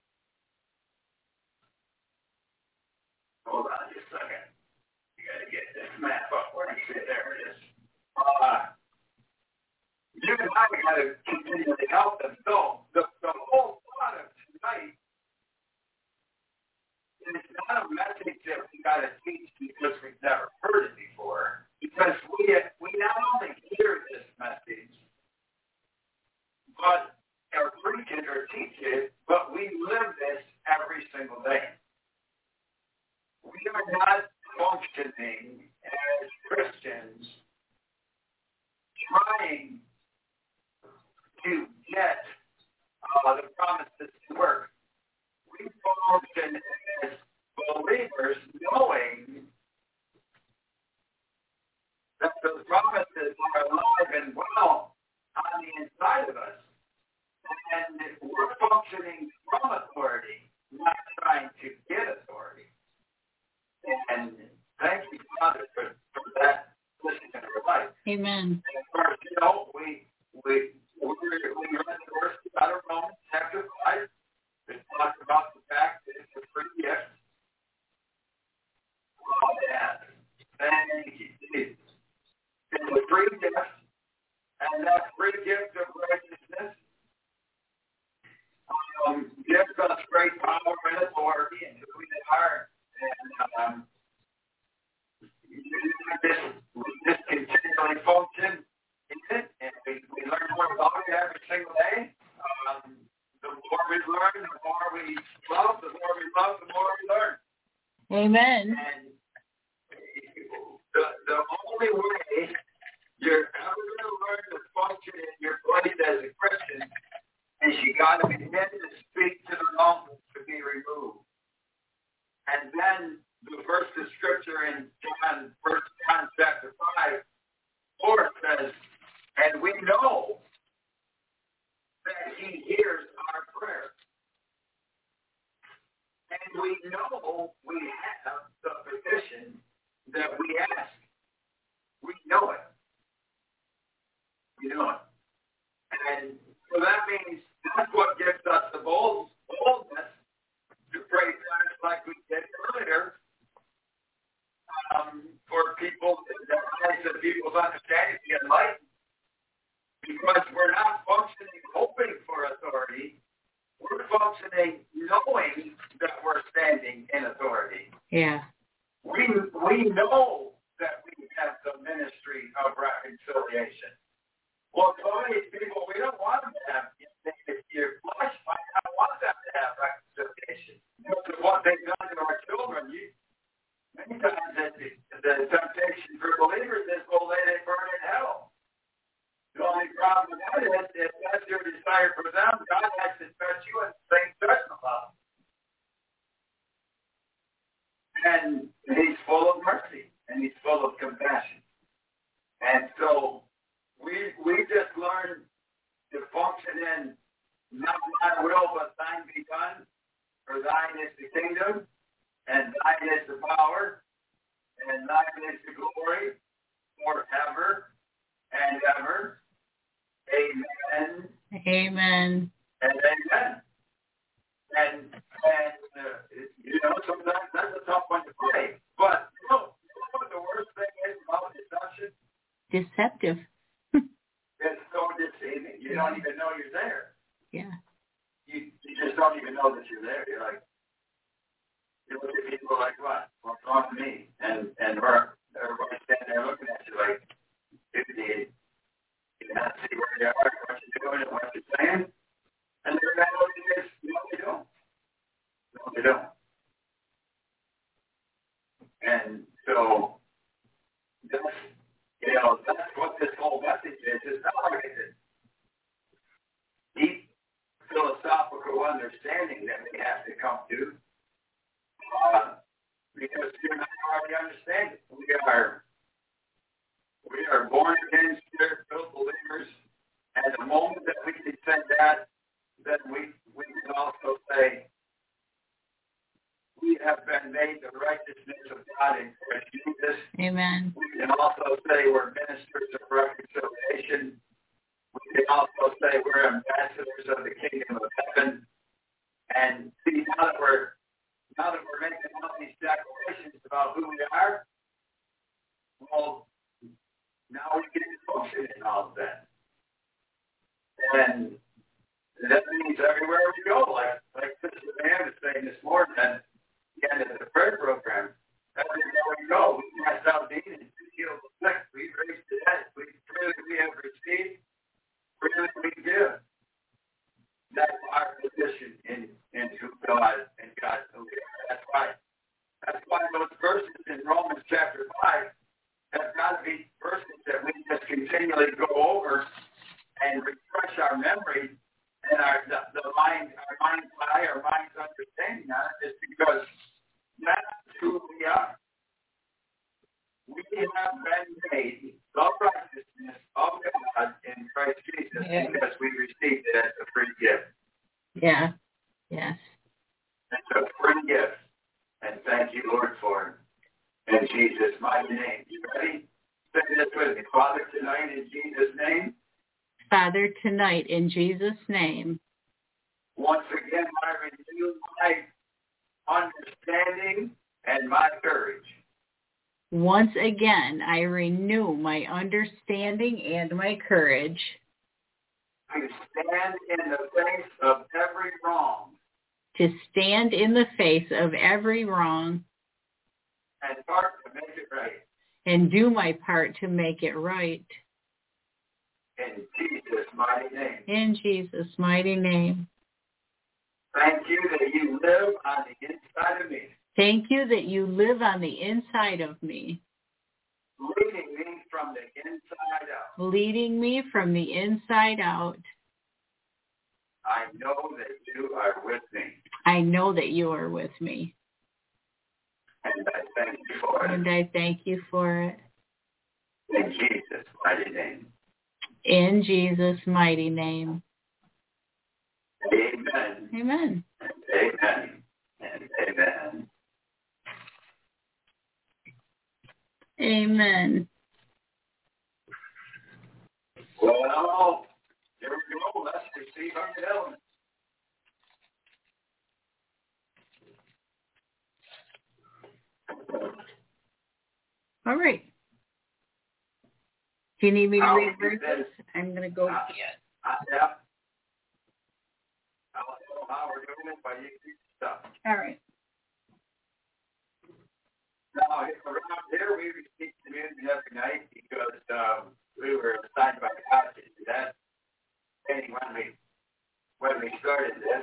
hold on just a second. You got to get this map up where you see. There it is. You and I got to continually help them. So the whole thought of tonight is not a message that we got to teach because we've never heard it before. Because we not only hear this message, but or preach it or teach it, but we live this every single day. We are not functioning as Christians trying to get the promises to work. We function as believers knowing that those promises are alive and well on the inside of us. And we're functioning from authority, not trying to get authority. And thank you, Father, for that position in our life. Amen. And of course, we read the verse out of Romans chapter 5. It talks about the fact that it's a free gift. Oh, yeah. Thank you, Jesus. It's a free gift. And that free gift of righteousness gives us great power and authority and who we are. And more we love, the more we learn. Amen. And the only way you're ever going to learn to function in your place as a Christian is you got to begin to speak to the mountains to be removed. And then the verse of scripture in John, 1 John chapter 5, 4 says, and we know that he hears our prayer. And we know we have the petition that we ask. We know it. We know it. And so that means that's what gives us the boldness to pray prayers like we did earlier for people, the eyes of people's understanding to be enlightened. Because we're not functioning hoping for authority. We're functioning knowing that we're standing in authority. Yeah. We know that we have the ministry of reconciliation. Well, so many people, we don't want them to have, if your flesh might not want them to have reconciliation. Because of what they've done to our children, many times the temptation for believers is, well, they burn in hell. The only problem with that is, if that's your desire for them, God has to judge you in the same judgment level. And he's full of mercy, and he's full of compassion. And so we just learn to function in not my will, but thine be done, for thine is the kingdom, and thine is the power, and thine is the glory, forever and ever. Amen. Amen. And amen. And sometimes that's a tough one to pray. But you know what the worst thing is about deception? Deceptive. It's so deceiving. You don't even know you're there. Yeah. You just don't even know that you're there. You're like, you look at people like, what? What's wrong with me? And everybody's standing there looking at you like, you not see where you are, what you're doing, and what you're saying. And they're not what it is. No, they don't. No, they don't. And so that's what this whole message is. It's not like it's a deep philosophical understanding that we have to come to. Because you're not already understanding. We are born again, spirit-filled believers, and the moment that we can say that, then we can also say we have been made the righteousness of God in Christ Jesus. Amen. We can also say we're ministers of reconciliation. We can also say we're ambassadors of the kingdom of heaven. And see, now that we're making all these declarations about who we are, well, now we get to function in all of that. And that means everywhere we go, like Sister Van was saying this morning at the end of the prayer program, everywhere we go, we cast out demons, we heal the sick, we raise the dead, we have received, freely we give. That's our position in who God and God's who we are. That's why those verses in Romans chapter 5 have got to be verses that we just continually go over and refresh our memory and our mind's eye, our mind's understanding on it, is because that's who we are. We have been made the righteousness of God in Christ Jesus because we received it as a free gift. Yeah. Yes. It's a free gift. And thank you, Lord, for it. In Jesus' mighty name. You ready? Say this with me. Father, tonight in Jesus' name. Father, tonight in Jesus' name. Once again, I renew my understanding and my courage. Once again, I renew my understanding and my courage. To stand in the face of every wrong. To stand in the face of every wrong. And part to make it right. And do my part to make it right. In Jesus' mighty name. In Jesus' mighty name. Thank you that you live on the inside of me. Thank you that you live on the inside of me. Leading me from the inside out. Leading me from the inside out. I know that you are with me. I know that you are with me. And I thank you for it. And I thank you for it. In Jesus' mighty name. In Jesus' mighty name. Amen. Amen. And amen. And amen. Amen. Well, here we go. Let's receive our elements. All right. Do you need me to I'll read do verses? I'm going to go. Yeah. I don't know how we're doing it, but you keep stuff. All right. Now, around here, we receive communion every night because we were assigned by God to do that. And when we started this,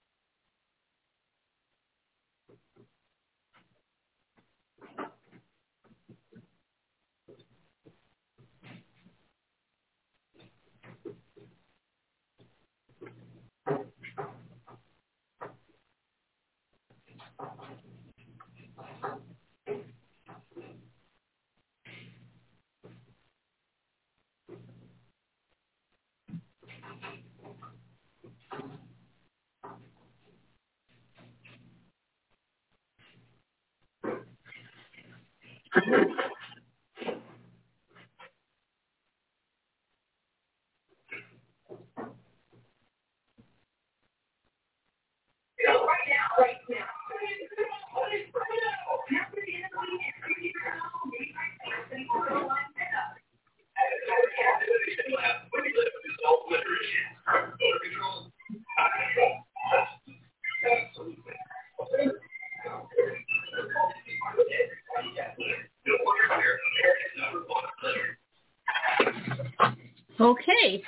Okay.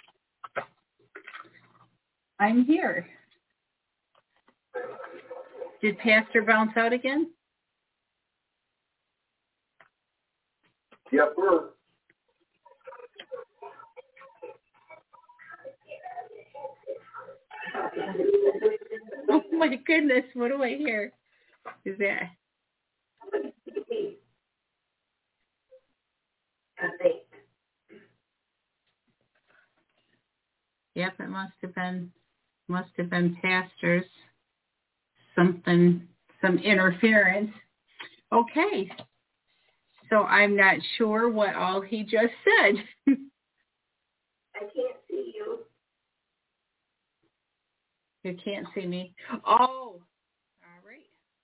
I'm here. Did Pastor bounce out again? yep, we're Oh my goodness, what do I hear? Is that? I think. Yep, it must have been Pastor's some interference. Okay. So I'm not sure what all he just said. I can't see you. You can't see me. Oh, all right.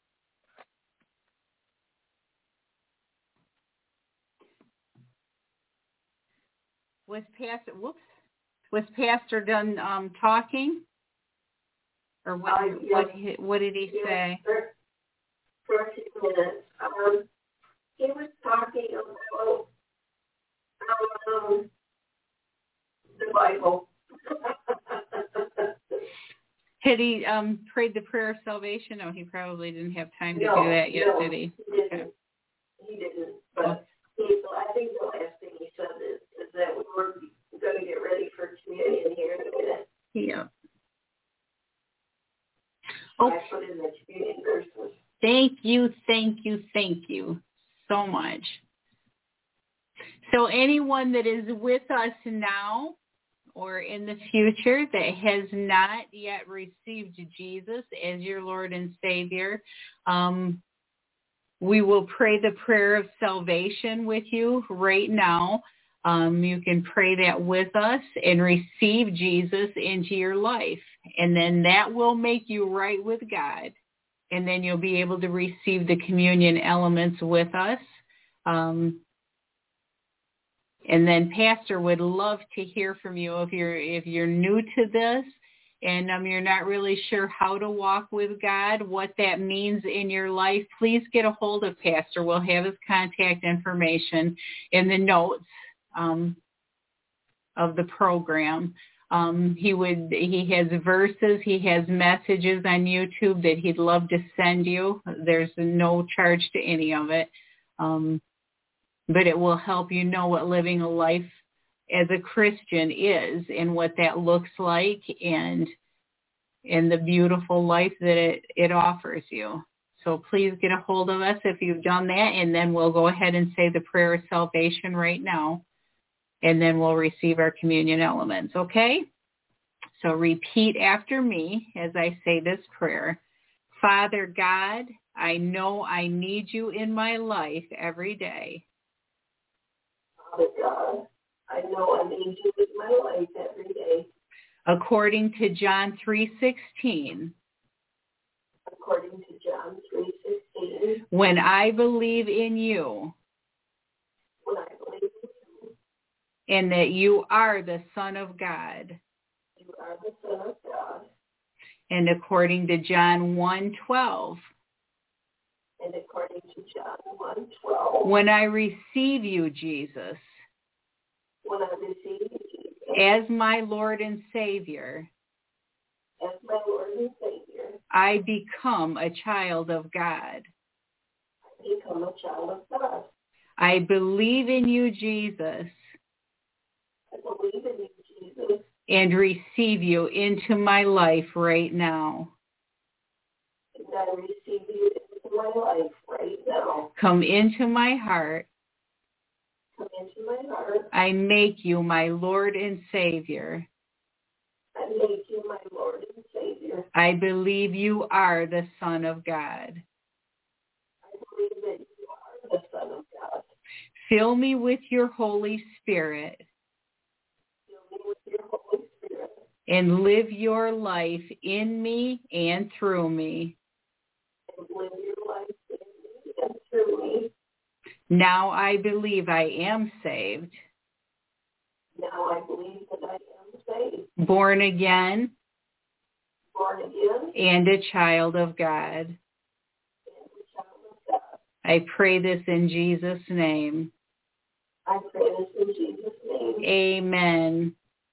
Was Pastor done talking? Or what did he say? For a few minutes. He was talking about the Bible. Had he prayed the prayer of salvation? No, he probably didn't have time to do that yet, did he? He didn't. Okay. He didn't. But I think the last thing he said is that we were going to get ready for communion here in a minute. Yeah. I put in the communion verses. Thank you so much. So anyone that is with us now or in the future that has not yet received Jesus as your Lord and Savior, we will pray the prayer of salvation with you right now. You can pray that with us and receive Jesus into your life. And then that will make you right with God. And then you'll be able to receive the communion elements with us. And then Pastor would love to hear from you if you're new to this and you're not really sure how to walk with God, what that means in your life. Please get a hold of Pastor. We'll have his contact information in the notes of the program. He has verses, he has messages on YouTube that he'd love to send you. There's no charge to any of it. But it will help you know what living a life as a Christian is and what that looks like and the beautiful life that it offers you. So please get a hold of us if you've done that, and then we'll go ahead and say the prayer of salvation right now, and then we'll receive our communion elements, okay? So repeat after me as I say this prayer. Father God, I know I need you in my life every day. Father God, I know I need you in my life every day. According to John 3:16. According to John 3:16. When I believe in you. When I believe in you. And that you are the Son of God. You are the Son of God. And according to John 1:12. And according to John 1:12. When I receive you, Jesus. When I receive you, Jesus. As my Lord and Savior. As my Lord and Savior. I become a child of God. I become a child of God. I believe in you, Jesus. I believe in you, Jesus. And receive you into my life right now. And I receive you into my life right now. Come into my heart. Come into my heart. I make you my Lord and Savior. I make you my Lord and Savior. I believe you are the Son of God. I believe that you are the Son of God. Fill me with your Holy Spirit. Fill me with your Holy Spirit. And live your life in me and through me. And live your life in me and through me. Now I believe I am saved. Now I believe that I am saved. Born again. Born again. And a child of God. And a child of God. I pray this in Jesus' name. I pray this in Jesus' name. Amen.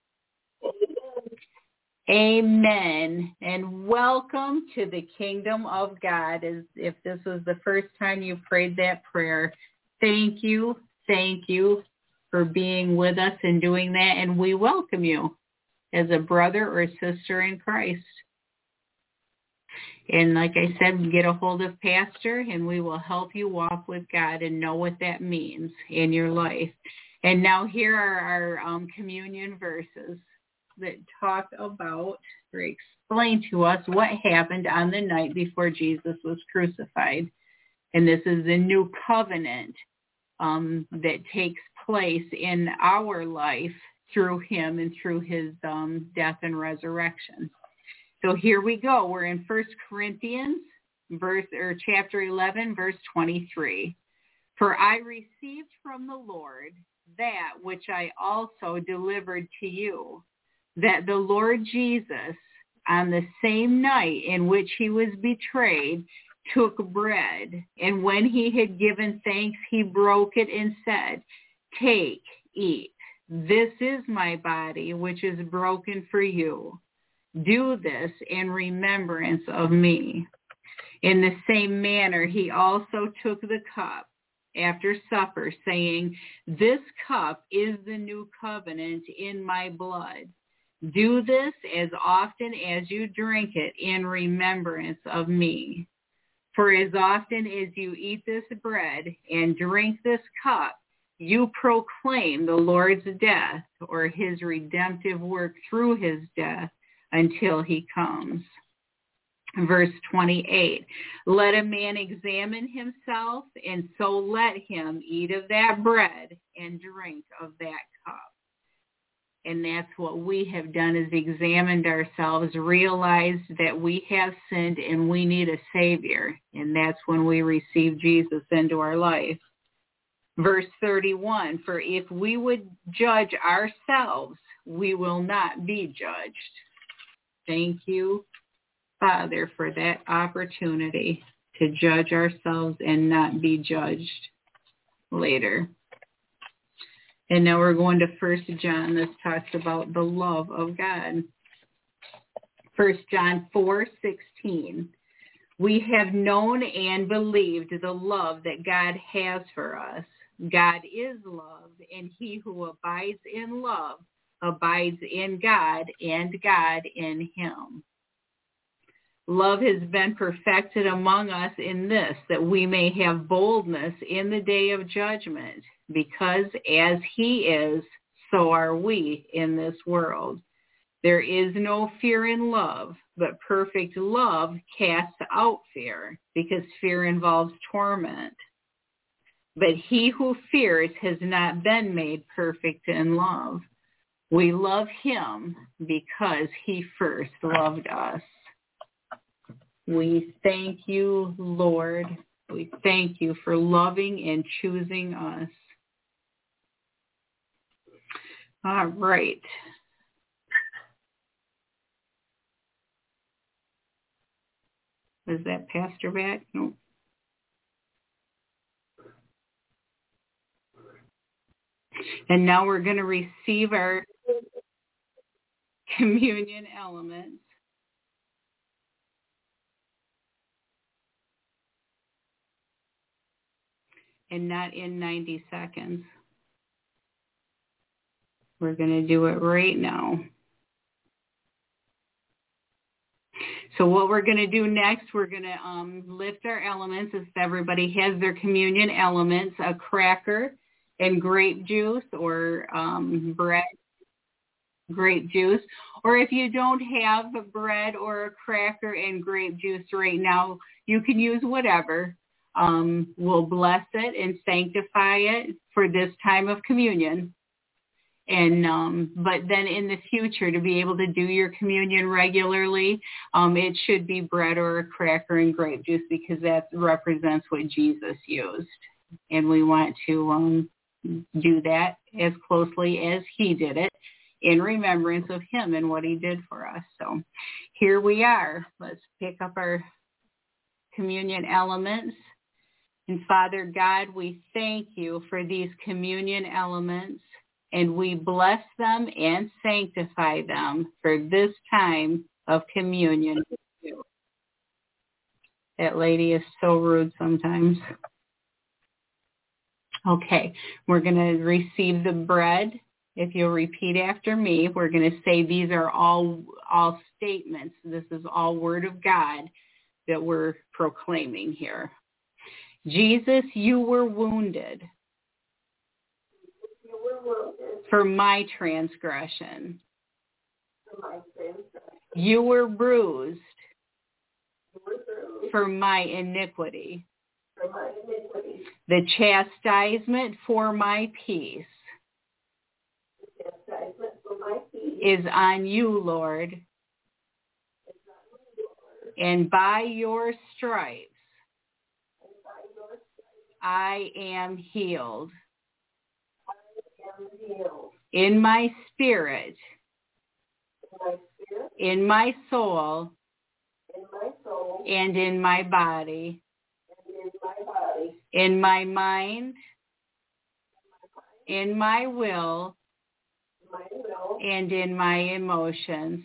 Amen. Amen. And welcome to the kingdom of God. As if this was the first time you prayed that prayer, thank you for being with us and doing that. And we welcome you as a brother or sister in Christ. And like I said, get a hold of Pastor and we will help you walk with God and know what that means in your life. And now here are our communion verses that talk about or explain to us what happened on the night before Jesus was crucified. And this is the new covenant that takes place in our life through him and through his death and resurrection. So here we go. We're in 1 Corinthians chapter 11, verse 23. For I received from the Lord that which I also delivered to you, that the Lord Jesus, on the same night in which he was betrayed, took bread, and when he had given thanks, he broke it and said, "Take, eat. This is my body, which is broken for you. Do this in remembrance of me." In the same manner, he also took the cup after supper, saying, "This cup is the new covenant in my blood. Do this as often as you drink it in remembrance of me. For as often as you eat this bread and drink this cup, you proclaim the Lord's death or his redemptive work through his death until he comes." Verse 28, let a man examine himself, and so let him eat of that bread and drink of that cup. And that's what we have done, is examined ourselves, realized that we have sinned and we need a Savior. And that's when we receive Jesus into our life. Verse 31, for if we would judge ourselves, we will not be judged. Thank you, Father, for that opportunity to judge ourselves and not be judged later. And now we're going to 1 John. This talks about the love of God. 1 John 4:16. We have known and believed the love that God has for us. God is love, and he who abides in love abides in God, and God in him. Love has been perfected among us in this, that we may have boldness in the day of judgment, because as he is, so are we in this world. There is no fear in love, but perfect love casts out fear, because fear involves torment. But he who fears has not been made perfect in love. We love him because he first loved us. We thank you, Lord. We thank you for loving and choosing us. All right. Is that Pastor back? No. And now we're going to receive our communion elements. And not in 90 seconds. We're going to do it right now. So what we're going to do next, we're going to lift our elements as everybody has their communion elements, a cracker and grape juice, or bread, grape juice. Or if you don't have a bread or a cracker and grape juice right now, you can use whatever. We'll bless it and sanctify it for this time of communion. And but then in the future, to be able to do your communion regularly, it should be bread or a cracker and grape juice, because that represents what Jesus used. And we want to do that as closely as he did it, in remembrance of him and what he did for us. So here we are. Let's pick up our communion elements. And Father God, we thank you for these communion elements, and we bless them and sanctify them for this time of communion. That lady is so rude sometimes. Okay, we're going to receive the bread. If you'll repeat after me, we're going to say these are all statements. This is all Word of God that we're proclaiming here. Jesus, you were wounded for my transgression. You were bruised for my iniquity. The chastisement for my peace is on you, Lord. And by your stripes, I am healed. In my spirit, in my soul, and in my body, in my mind, in my will, and in my emotions.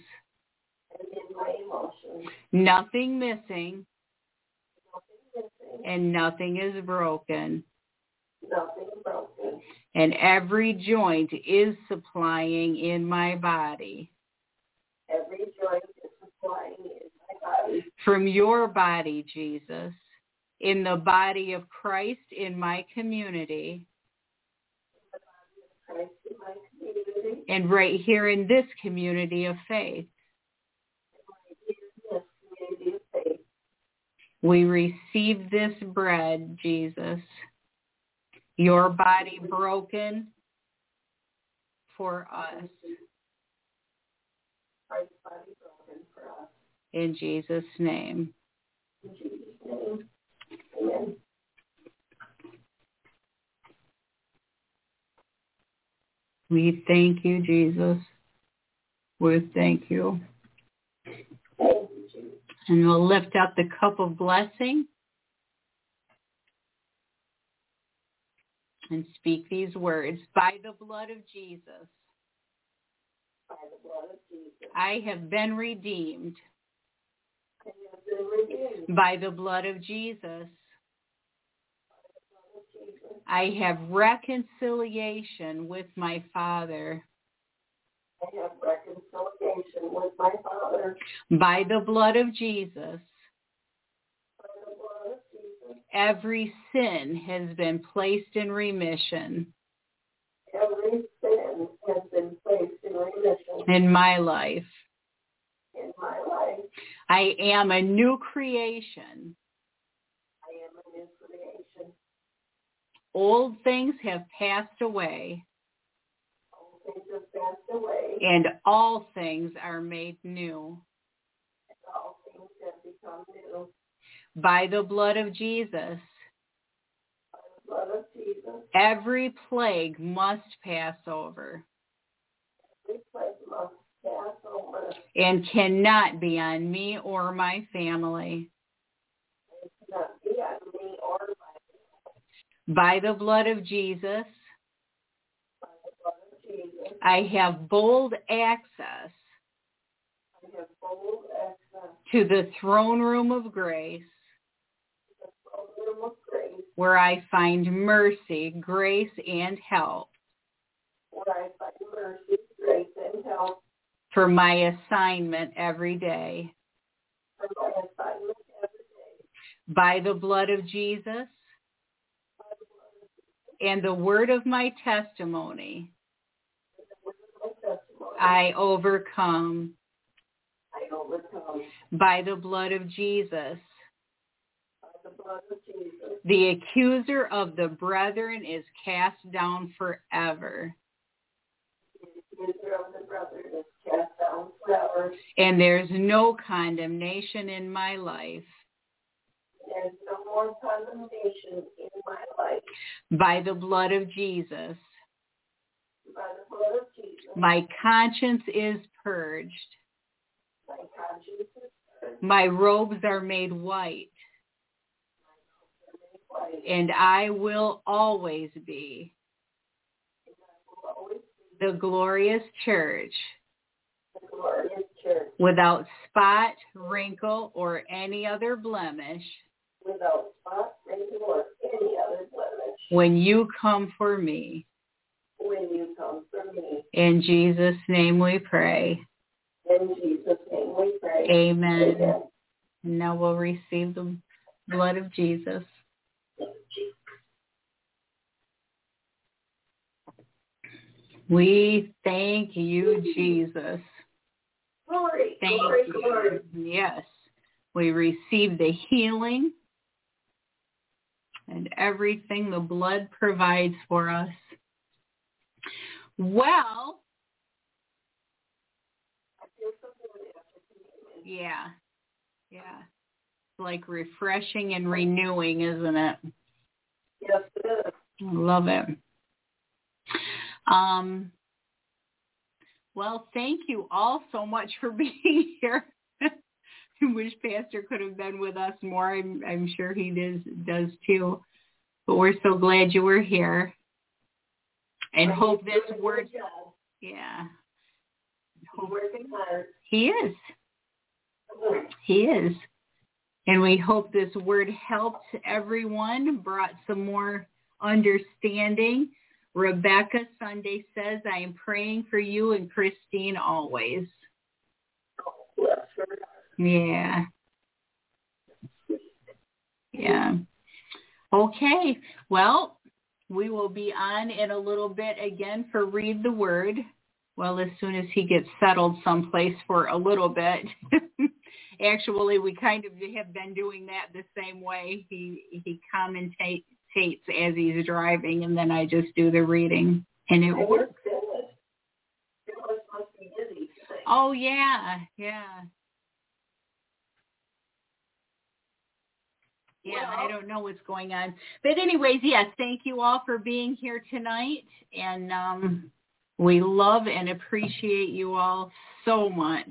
Nothing missing, and nothing is broken. And every joint is supplying in my body. From your body, Jesus, in the body of Christ in my community, and right here in this community of faith. We receive this bread, Jesus, your body broken for us. In Jesus' name. Amen. We thank you, Jesus. We thank you. And we'll lift up the cup of blessing. and speak these words. By the blood of Jesus, by the blood of Jesus, I have been redeemed. I have been redeemed. By the blood of Jesus, By the blood of Jesus, I have reconciliation with my Father. I have reconciliation with my Father. By the blood of Jesus, By the blood of Jesus, every sin has been placed in remission every sin has been placed in remission in my life. in my life. I am a new creation. I am a new creation. Old things have passed away, All things have passed away, and all things are made new. and all things have become new. By the blood of Jesus, By the blood of Jesus, every plague must pass over every plague must pass over. and cannot be on me or my family. It cannot be on me or my family. By the blood of Jesus, By the blood of Jesus, I have bold access I have bold access to the throne room of grace, to the throne room of grace, where I find mercy, grace, and help where I find mercy, grace, and help for my assignment every day. for my assignment every day. By the blood of Jesus By the blood of Jesus, and the word of my testimony, and the word of my testimony, I overcome. I overcome. By the blood of Jesus, By the blood of Jesus, the accuser of the brethren is cast down forever, the accuser of the brethren is cast down forever. and there's no condemnation in my life. There's no more condemnation in my life. By the blood of Jesus, By the blood of Jesus, my conscience is purged. my conscience is purged. My robes are made white, My hopes are made white. and I will always be And I will always be the glorious church, the glorious church, without spot, wrinkle, or any other blemish, without spot, wrinkle, or any other blemish, when you come for me. when you come for me. In Jesus' name we pray. In Jesus' name we pray. Amen. Amen. And now we'll receive the blood of Jesus. We thank you, Jesus. Glory, Thank glory, you. glory. Yes. We receive the healing and everything the blood provides for us. Well, I feel so good after communion. yeah. It's like refreshing and renewing, isn't it? Yes, it is. I love it. Well, thank you all so much for being here. I wish Pastor could have been with us more. I'm sure he does too. But we're so glad you were here. And hope this word, yeah. He's working hard. He is. He is. And we hope this word helped everyone, brought some more understanding. Rebecca Sunday says, I am praying for you and Christine always. Bless her. Yeah. Yeah. Okay. Well, we will be on in a little bit again for Read the Word. Well, as soon as he gets settled someplace for a little bit. Actually, we kind of have been doing that the same way. He commentates as he's driving, and then I just do the reading. And it works. It must be busy today. Oh, yeah. Yeah. Yeah, I don't know what's going on. But anyways, yes, thank you all for being here tonight. And we love and appreciate you all so much.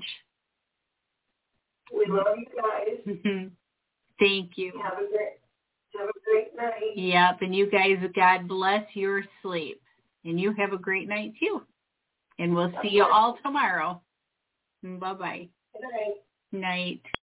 We love you guys. Thank you. Have a great great night. Yep, and you guys, God bless your sleep. And you have a great night, too. And we'll see you all tomorrow. Bye-bye. Good night. Night.